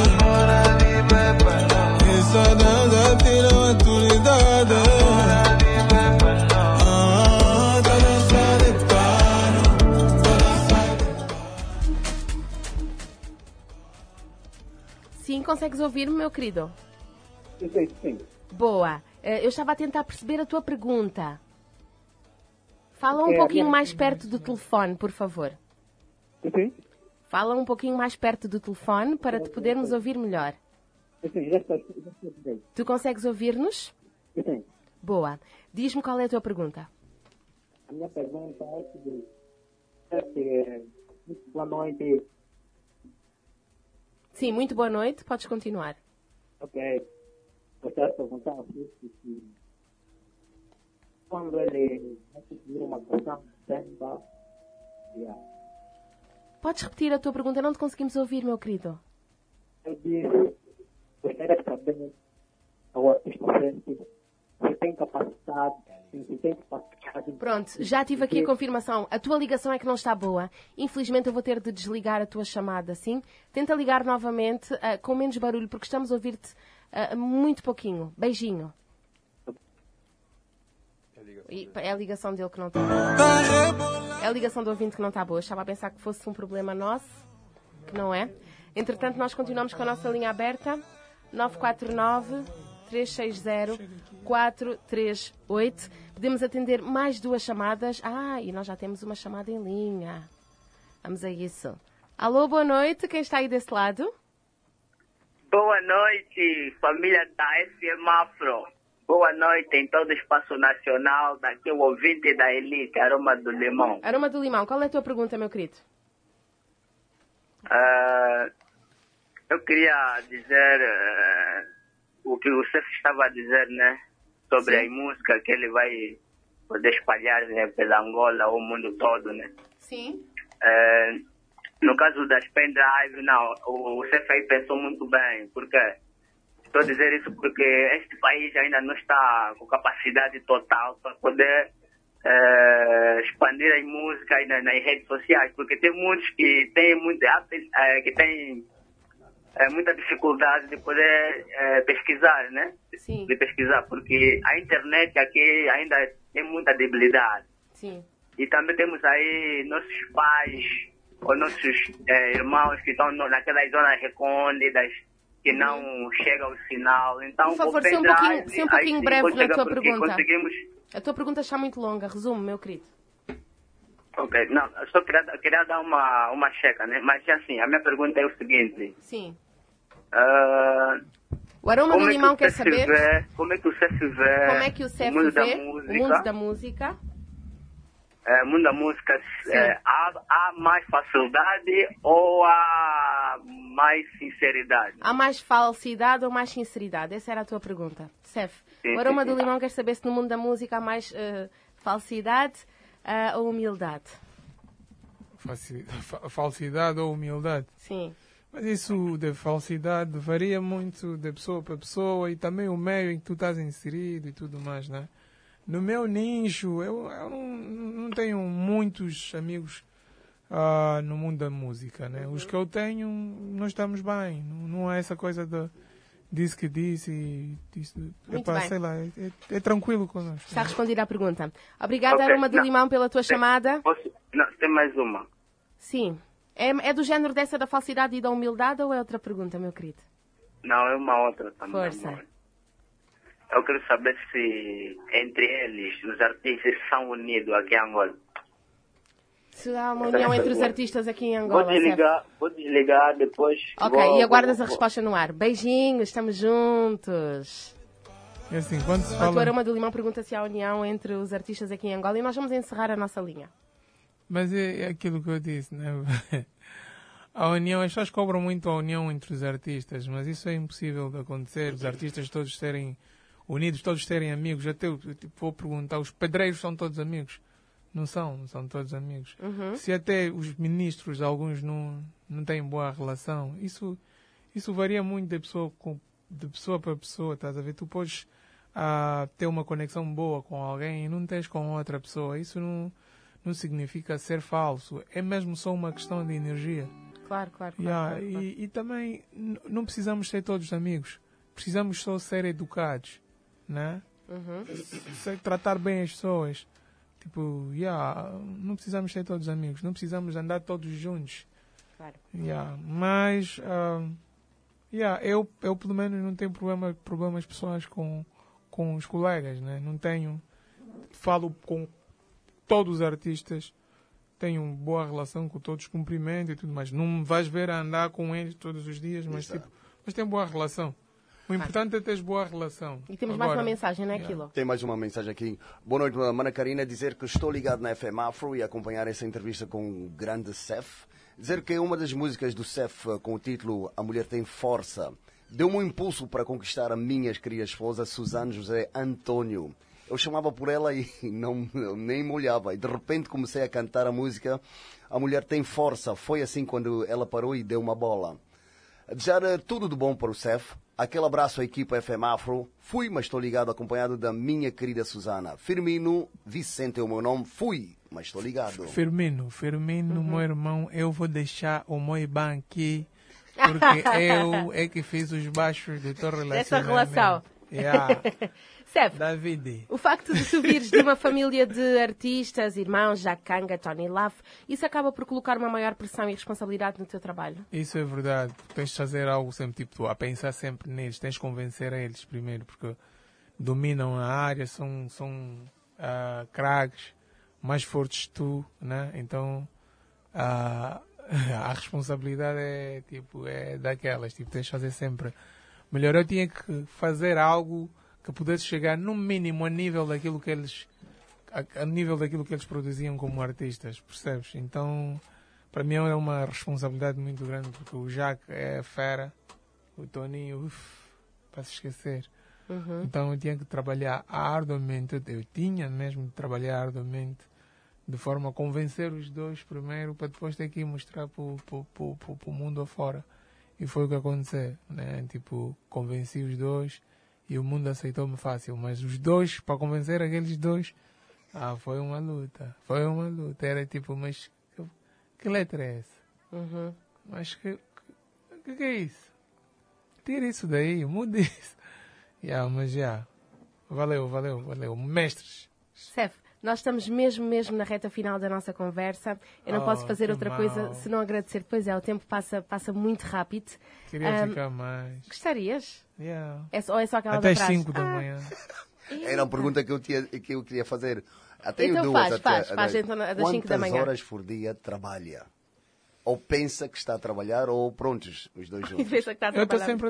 Speaker 1: Essa dança tira maturidade. Tá dançando de pano, tá dançando.
Speaker 4: Sim, consegues ouvir-me, meu querido?
Speaker 10: Sim.
Speaker 4: Boa. Eu estava a tentar perceber a tua pergunta. Fala um pouquinho mais perto do telefone, por favor.
Speaker 10: Sim.
Speaker 4: Fala um pouquinho mais perto do telefone para te podermos ouvir melhor.
Speaker 10: Sim, já estou bem.
Speaker 4: Tu consegues ouvir-nos?
Speaker 10: Sim.
Speaker 4: Boa. Diz-me qual é a tua pergunta.
Speaker 10: A minha pergunta é muito boa noite.
Speaker 4: Sim, muito boa noite. Podes continuar.
Speaker 10: Ok. Gostaria de perguntar se quando ele conseguir uma canção samba.
Speaker 4: Podes repetir a tua pergunta? Não te conseguimos ouvir, meu querido.
Speaker 10: Eu disse, gostaria de saber, o artista se tem capacidade, se tem capacidade...
Speaker 4: Pronto, já tive aqui a confirmação. A tua ligação é que não está boa. Infelizmente eu vou ter de desligar a tua chamada, sim? Tenta ligar novamente, com menos barulho, porque estamos a ouvir-te muito pouquinho. Beijinho. É a ligação dele que não está boa. É a ligação do ouvinte que não está boa. Eu estava a pensar que fosse um problema nosso, que não é. Entretanto, nós continuamos com a nossa linha aberta. 949-360-438. Podemos atender mais 2 chamadas. E nós já temos uma chamada em linha. Vamos a isso. Alô, boa noite. Quem está aí desse lado?
Speaker 11: Boa noite, família da FM Afro. Boa noite em todo o espaço nacional. Daqui o ouvinte da Elite, Aroma do Limão.
Speaker 4: Aroma do Limão, qual é a tua pergunta, meu querido?
Speaker 11: Eu queria dizer o que o Cef estava a dizer, né? Sobre a música que ele vai poder espalhar, né, pela Angola ou o mundo todo, né?
Speaker 4: Sim.
Speaker 11: No caso das pendrive, não, o Cef aí pensou muito bem, porque... Estou a dizer isso porque este país ainda não está com capacidade total para poder expandir a música nas redes sociais, porque tem muitos que têm muita dificuldade de poder pesquisar, né?
Speaker 4: Sim.
Speaker 11: De pesquisar, porque a internet aqui ainda tem muita debilidade.
Speaker 4: Sim.
Speaker 11: E também temos aí nossos pais ou nossos irmãos que estão naquelas zonas recônditas, que não chega ao sinal. Então,
Speaker 4: por favor, ser um pouquinho breve na tua pergunta. A tua pergunta está muito longa. Resumo, meu querido.
Speaker 11: Ok, não, eu só queria dar uma checa, né? Mas assim, a minha pergunta é o seguinte.
Speaker 4: Sim. O Aroma do Limão quer saber...
Speaker 11: Como é que o Cef vê...
Speaker 4: Como é que o Cef vê o mundo da música?
Speaker 11: O mundo da música, há mais facilidade ou há mais sinceridade?
Speaker 4: Há mais falsidade ou mais sinceridade? Essa era a tua pergunta. Cef, o Aroma do Limão quer saber se no mundo da música há mais falsidade ou humildade?
Speaker 3: Falsidade ou humildade?
Speaker 4: Sim.
Speaker 3: Mas isso de falsidade varia muito de pessoa para pessoa e também o meio em que tu estás inserido e tudo mais, né? No meu nicho, eu não tenho muitos amigos no mundo da música, né? Os que eu tenho, nós estamos bem. Não é essa coisa de disse que disse e disse... sei lá, é tranquilo connosco.
Speaker 4: Está respondida à pergunta. Obrigada, Aroma do Limão, pela tua chamada.
Speaker 11: Tem mais uma.
Speaker 4: Sim. É do género dessa da falsidade e da humildade ou é outra pergunta, meu querido?
Speaker 11: Não, é uma outra também.
Speaker 4: Força.
Speaker 11: Amor. Eu quero saber se entre eles, os artistas são unidos aqui em Angola.
Speaker 4: Se há uma união entre os artistas aqui em Angola.
Speaker 11: Vou desligar depois.
Speaker 4: Ok, e aguardas a resposta no ar. Beijinhos, estamos juntos.
Speaker 3: É assim, quando se fala...
Speaker 4: O Aroma do Limão pergunta se há união entre os artistas aqui em Angola e nós vamos encerrar a nossa linha.
Speaker 3: Mas é aquilo que eu disse, né? A união, as pessoas cobram muito a união entre os artistas, mas isso é impossível de acontecer. Os artistas todos serem unidos, todos serem amigos. Até eu vou perguntar, os pedreiros são todos amigos? Não são todos amigos.
Speaker 4: Uhum.
Speaker 3: Se até os ministros, alguns não têm boa relação, isso varia muito de pessoa para pessoa, estás a ver? Tu podes ter uma conexão boa com alguém e não tens com outra pessoa. Isso não significa ser falso. É mesmo só uma questão de energia.
Speaker 4: Claro.
Speaker 3: E também não precisamos ser todos amigos. Precisamos só ser educados, né?
Speaker 4: Uhum.
Speaker 3: Tratar bem as pessoas. Tipo, não precisamos ser todos amigos. Não precisamos andar todos juntos.
Speaker 4: Claro.
Speaker 3: Mas, eu pelo menos não tenho problemas pessoais com os colegas, né? Não tenho. Falo com todos os artistas. Tenho uma boa relação com todos, cumprimento e tudo mais. Não me vais ver a andar com eles todos os dias, mas tenho boa relação. O importante é teres boa relação.
Speaker 4: E temos mais uma mensagem, não é aquilo?
Speaker 2: Tem mais uma mensagem aqui. Boa noite, Mana Karina. Dizer que estou ligado na FM Afro e acompanhar essa entrevista com o grande Cef. Dizer que uma das músicas do Cef com o título A Mulher Tem Força deu-me um impulso para conquistar a minha querida esposa, Suzane José Antônio. Eu chamava por ela e eu nem me olhava. E de repente comecei a cantar a música A Mulher Tem Força. Foi assim quando ela parou e deu uma bola. Já tudo de bom para o Cef. Aquele abraço à equipa FM Afro. Fui, mas estou ligado, acompanhado da minha querida Susana. Firmino Vicente é o meu nome. Fui, mas estou ligado.
Speaker 3: Firmino, meu irmão, eu vou deixar o meu IBAN aqui, porque eu é que fiz os baixos de tua relação.
Speaker 4: Essa relação.
Speaker 3: Yeah.
Speaker 4: Cef,
Speaker 3: David.
Speaker 4: o facto de tu vires de uma família de artistas, irmãos, Jack Kanga, Tony Love, isso acaba por colocar uma maior pressão e responsabilidade no teu trabalho?
Speaker 3: Isso é verdade. Tens de fazer algo sempre, tipo, a pensar sempre neles. Tens de convencer a eles primeiro, porque dominam a área, são craques, mais fortes que tu, né? Então, a responsabilidade é daquelas. Tipo, tens de fazer sempre melhor. Eu tinha que fazer algo que pudesse chegar no mínimo a nível daquilo que eles produziam como artistas, percebes? Então, para mim é uma responsabilidade muito grande, porque o Jack é fera, o Toninho, para se esquecer. Então eu tinha que trabalhar arduamente, eu tinha mesmo de trabalhar arduamente, de forma a convencer os dois primeiro, para depois ter que ir mostrar para o mundo afora. E foi o que aconteceu, né? Tipo, convenci os dois e o mundo aceitou-me fácil. Mas os dois, para convencer aqueles dois, foi uma luta. Era tipo, mas que letra é essa? Mas que é isso? Tira isso daí, muda isso. Mas valeu. Mestres.
Speaker 4: Cef, nós estamos mesmo na reta final da nossa conversa. Eu não posso fazer outra coisa senão agradecer. Pois é, o tempo passa muito rápido.
Speaker 3: Queria ficar mais.
Speaker 4: Gostarias?
Speaker 3: Yeah.
Speaker 4: Ou é só aquela
Speaker 3: até
Speaker 4: da praxe?
Speaker 3: 5 da manhã.
Speaker 2: Era uma pergunta que eu queria fazer. Até
Speaker 4: então
Speaker 2: duas.
Speaker 4: Faz então das 5 da manhã.
Speaker 2: Quantas horas por dia trabalha? Ou pensa que está a trabalhar, ou prontos, os dois juntos?
Speaker 3: Eu estou sempre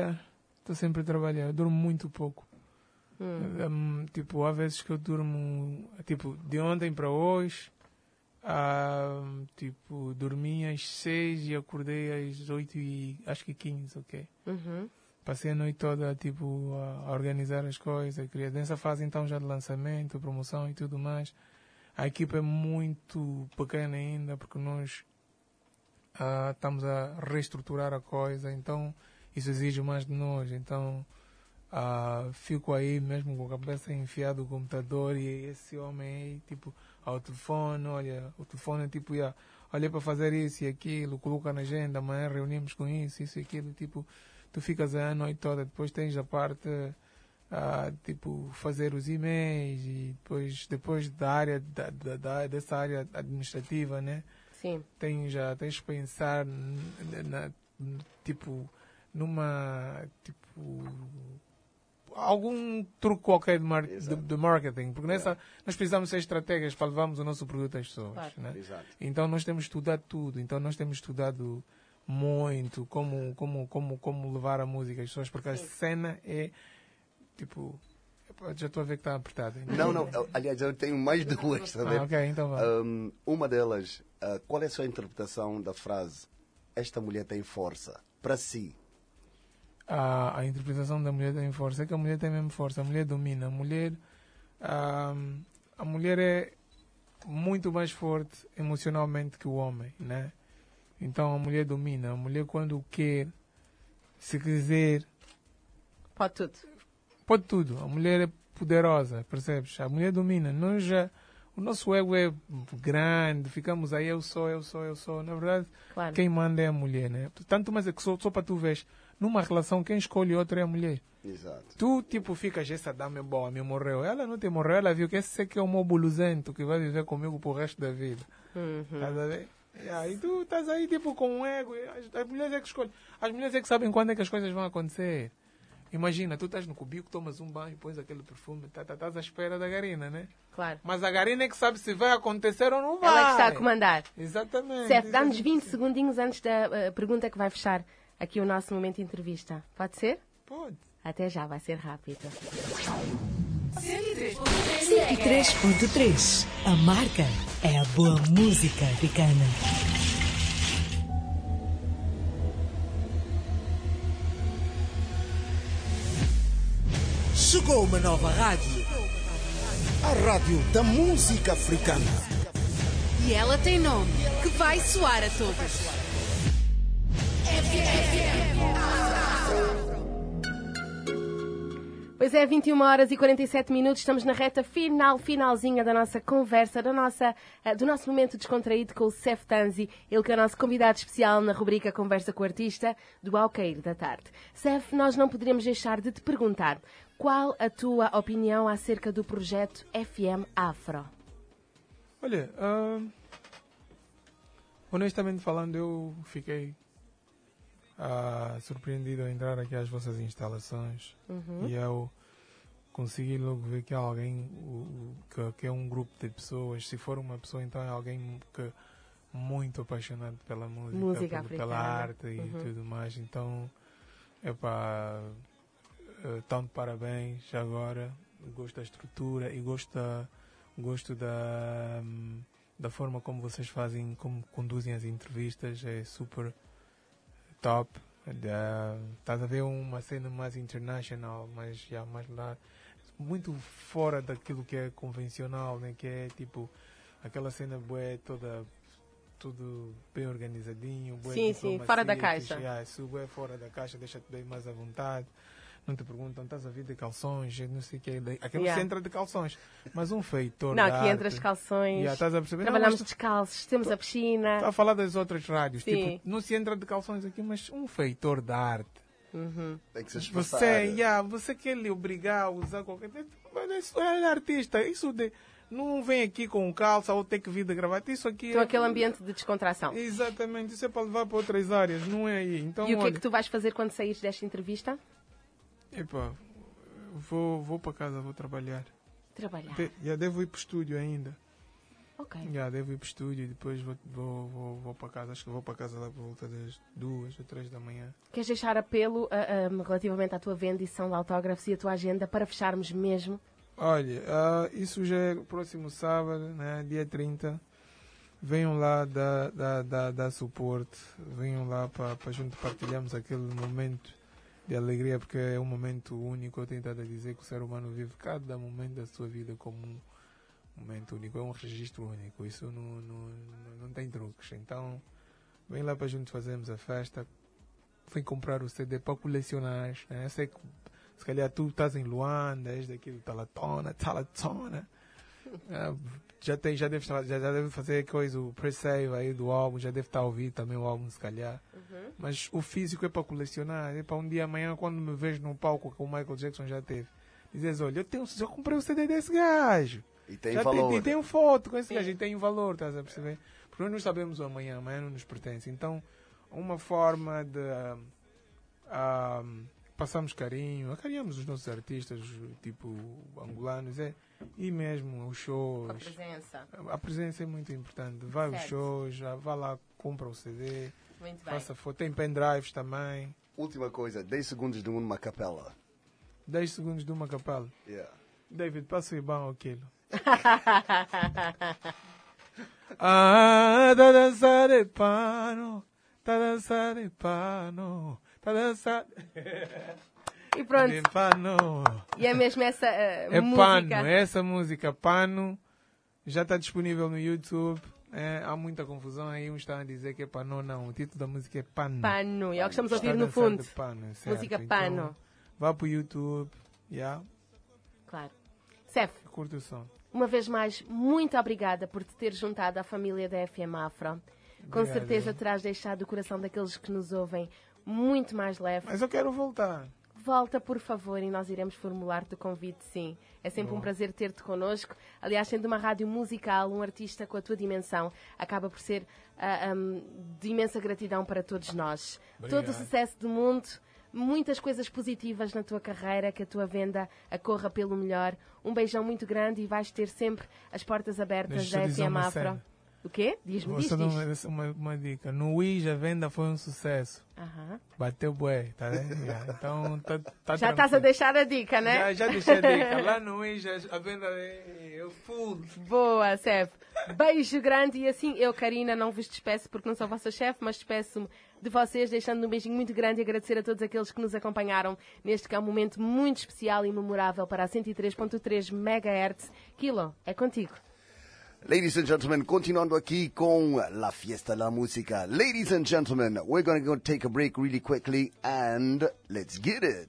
Speaker 3: a trabalhar. Eu durmo muito pouco. Tipo, há vezes que eu durmo, tipo, de ontem para hoje, tipo, dormi às 6 e acordei às 8h15, ok? Passei a noite toda, tipo, a organizar as coisas, nessa fase então já de lançamento, promoção e tudo mais. A equipa é muito pequena ainda, porque nós estamos a reestruturar a coisa, então isso exige mais de nós, então fico aí mesmo com a cabeça enfiada no computador e esse homem aí, tipo, ao telefone, olha, o telefone é tipo, olha para fazer isso e aquilo, coloca na agenda, amanhã reunimos com isso e aquilo, tipo, tu ficas a noite toda, depois tens a parte, tipo, fazer os e-mails e depois da área, dessa área administrativa, né?
Speaker 4: Sim.
Speaker 3: Tens que pensar, tipo, numa, tipo, algum truque qualquer de marketing, porque nós precisamos ser estratégias para levarmos o nosso produto às pessoas, claro, né? Então nós temos estudado tudo, então nós temos estudado muito como levar a música às pessoas, porque a cena é tipo, já estou a ver que está apertada.
Speaker 2: Não, aliás, eu tenho mais duas, está a ver?
Speaker 3: Ok, então vá.
Speaker 2: Uma delas, qual é a sua interpretação da frase "esta mulher tem força", para si?
Speaker 3: A interpretação da mulher tem força é que a mulher tem mesmo força, a mulher domina, a mulher é muito mais forte emocionalmente que o homem, né? Então a mulher domina, a mulher quando quer, se quiser, pode tudo, a mulher é poderosa, percebes? A mulher domina, o nosso ego é grande, ficamos aí, eu sou, na verdade, claro. Quem manda é a mulher, né? Tanto mais é que só para tu vês, numa relação, quem escolhe outra é a mulher.
Speaker 2: Exato.
Speaker 3: Tu, tipo, ficas, essa dama é boa, me morreu. Ela não te morreu, ela viu que esse aqui é o meu buluzento que vai viver comigo pro resto da vida. Estás a ver? E tu estás aí, tipo, com um ego. As mulheres é que escolhem. As mulheres é que sabem quando é que as coisas vão acontecer. Imagina, tu estás no cubículo, tomas um banho, pões aquele perfume, estás à espera da garina, né?
Speaker 4: Claro.
Speaker 3: Mas a garina é que sabe se vai acontecer ou não vai.
Speaker 4: Ela é que está a comandar.
Speaker 3: Exatamente.
Speaker 4: Certo, dá-nos 20 segundinhos antes da pergunta que vai fechar aqui o nosso momento de entrevista. Pode ser?
Speaker 3: Pode.
Speaker 4: Até já, vai ser rápido.
Speaker 9: 103.3. A marca é a boa música africana. Chegou uma nova rádio.
Speaker 12: a rádio da música africana.
Speaker 8: E ela tem nome que vai soar a todos.
Speaker 4: Pois é, 21 horas e 47 minutos, estamos na reta finalzinha da nossa conversa, do nosso momento descontraído com o Cef Tanzi, ele que é o nosso convidado especial na rubrica Conversa com o Artista, do Ao Cair da Tarde. Cef, nós não poderíamos deixar de te perguntar, qual a tua opinião acerca do projeto FM Afro?
Speaker 3: Olha, honestamente falando, eu fiquei surpreendido ao entrar aqui às vossas instalações e eu consegui logo ver que há alguém que é um grupo de pessoas. Se for uma pessoa, então é alguém que muito apaixonado pela música, pela arte e tudo mais. Então, tanto parabéns agora. Gosto da estrutura e gosto da forma como vocês fazem, como conduzem as entrevistas. É super top. Estás a ver uma cena mais internacional, mais lá, muito fora daquilo que é convencional, né? Que é tipo aquela cena bué toda, tudo bem organizadinho, bué,
Speaker 4: sim, fora da caixa.
Speaker 3: Isso bué fora da caixa, deixa-te bem mais à vontade. Não te perguntam, estás a vir de calções, não sei o que. Aqui não se entra de calções, mas um feitor.
Speaker 4: Não, aqui entra as calções.
Speaker 3: Estás a perceber?
Speaker 4: Trabalhamos descalços, temos a piscina.
Speaker 3: Está a falar das outras rádios. Tipo, não se entra de calções aqui, mas um feitor da arte.
Speaker 2: Tem que se esforçar.
Speaker 3: Você quer lhe obrigar a usar qualquer coisa. Mas isso é artista. Não vem aqui com calça ou tem que vir de gravata. Isso aqui
Speaker 4: então, aquele ambiente de descontração.
Speaker 3: Exatamente. Isso é para levar para outras áreas. Não é aí. Então,
Speaker 4: e o que é que tu vais fazer quando saíres desta entrevista?
Speaker 3: Vou para casa, vou trabalhar. Já devo ir para o estúdio ainda.
Speaker 4: Ok.
Speaker 3: Já devo ir para o estúdio e depois vou para casa. Acho que vou para casa lá por volta das 2 ou 3 da manhã.
Speaker 4: Queres deixar apelo relativamente à tua venda, edição de autógrafos e a tua agenda para fecharmos mesmo?
Speaker 3: Olha, isso já é próximo sábado, né, dia 30. Venham lá dar suporte. Venham lá para junto partilharmos aquele momento de alegria, porque é um momento único. Eu tenho tentado a dizer que o ser humano vive cada momento da sua vida como um momento único, é um registro único, isso não tem truques. Então, vem lá para juntos fazermos a festa, vem comprar o CD para colecionar, né? Sei que se calhar tu estás em Luanda, és daqui do Talatona, já deve fazer coisa, o pre-save aí do álbum, já deve estar a ouvir também o álbum se calhar. Mas o físico é para colecionar, é para um dia amanhã quando me vejo no palco que o Michael Jackson já teve, dizes, olha, eu comprei o CD desse gajo.
Speaker 2: E tem valor.
Speaker 3: E tem foto com esse gajo, e tem valor, estás a perceber? Porque nós não sabemos o amanhã não nos pertence. Então, uma forma de passarmos carinho, acarinhamos os nossos artistas, tipo angolanos, e mesmo os shows. A presença é muito importante. Vai aos shows, vá lá, compra o CD, faça foto. Tem pendrives também.
Speaker 2: Última coisa, 10 segundos de uma capela.
Speaker 3: 10 segundos de uma capela?
Speaker 2: Yeah.
Speaker 3: David, passa o IBAN aquilo. Tá dançar de pano, tá dançar de pano, tá dançar.
Speaker 4: E pronto.
Speaker 3: De pano.
Speaker 4: E é mesmo essa música.
Speaker 3: Pano, essa música, Pano, já está disponível no YouTube. Há muita confusão aí, uns estão a dizer que é Pano, não. O título da música é Pano.
Speaker 4: Pano, e é o que estamos a ouvir no fundo.
Speaker 3: Pano,
Speaker 4: música Pano.
Speaker 3: Então, vá para o YouTube.
Speaker 4: Claro. Cef,
Speaker 3: curta o som.
Speaker 4: Uma vez mais, muito obrigada por te ter juntado à família da FM Afro. Com certeza terás deixado o coração daqueles que nos ouvem muito mais leve.
Speaker 3: Mas eu quero voltar.
Speaker 4: Volta, por favor, e nós iremos formular-te o convite, sim. É sempre um prazer ter-te connosco. Aliás, sendo uma rádio musical, um artista com a tua dimensão, acaba por ser de imensa gratidão para todos nós. Obrigado. Todo o sucesso do mundo, muitas coisas positivas na tua carreira, que a tua venda corra pelo melhor. Um beijão muito grande e vais ter sempre as portas abertas da FM Afro. O quê? Diz-me,
Speaker 3: Vou só dar uma dica. No Wish a venda foi um sucesso. Bateu bué, tá vendo? Então, tá
Speaker 4: já estás a deixar a dica, né?
Speaker 3: Já deixei a dica. Lá no Wish a venda é full.
Speaker 4: Boa, Cef. Beijo grande e assim eu, Karina, não vos despeço porque não sou vossa chefe, mas despeço-me de vocês, deixando um beijinho muito grande e agradecer a todos aqueles que nos acompanharam neste que é um momento muito especial e memorável para a 103.3 MHz. Kilo, é contigo.
Speaker 2: Ladies and gentlemen, continuando aqui com La Fiesta La Música. Ladies and gentlemen, we're going to go take a break really quickly and let's get it.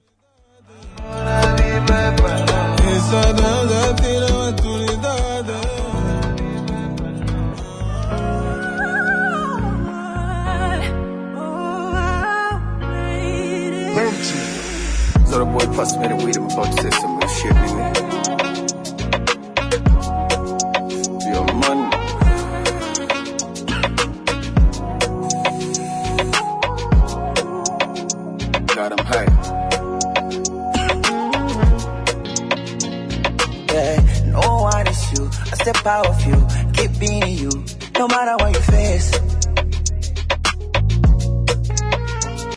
Speaker 5: So the boy passed me the weed, I'm about to say some real shit, nigga. Your money. Got him high. Yeah, no one is you. I step out of you, keep being you. No matter what you face.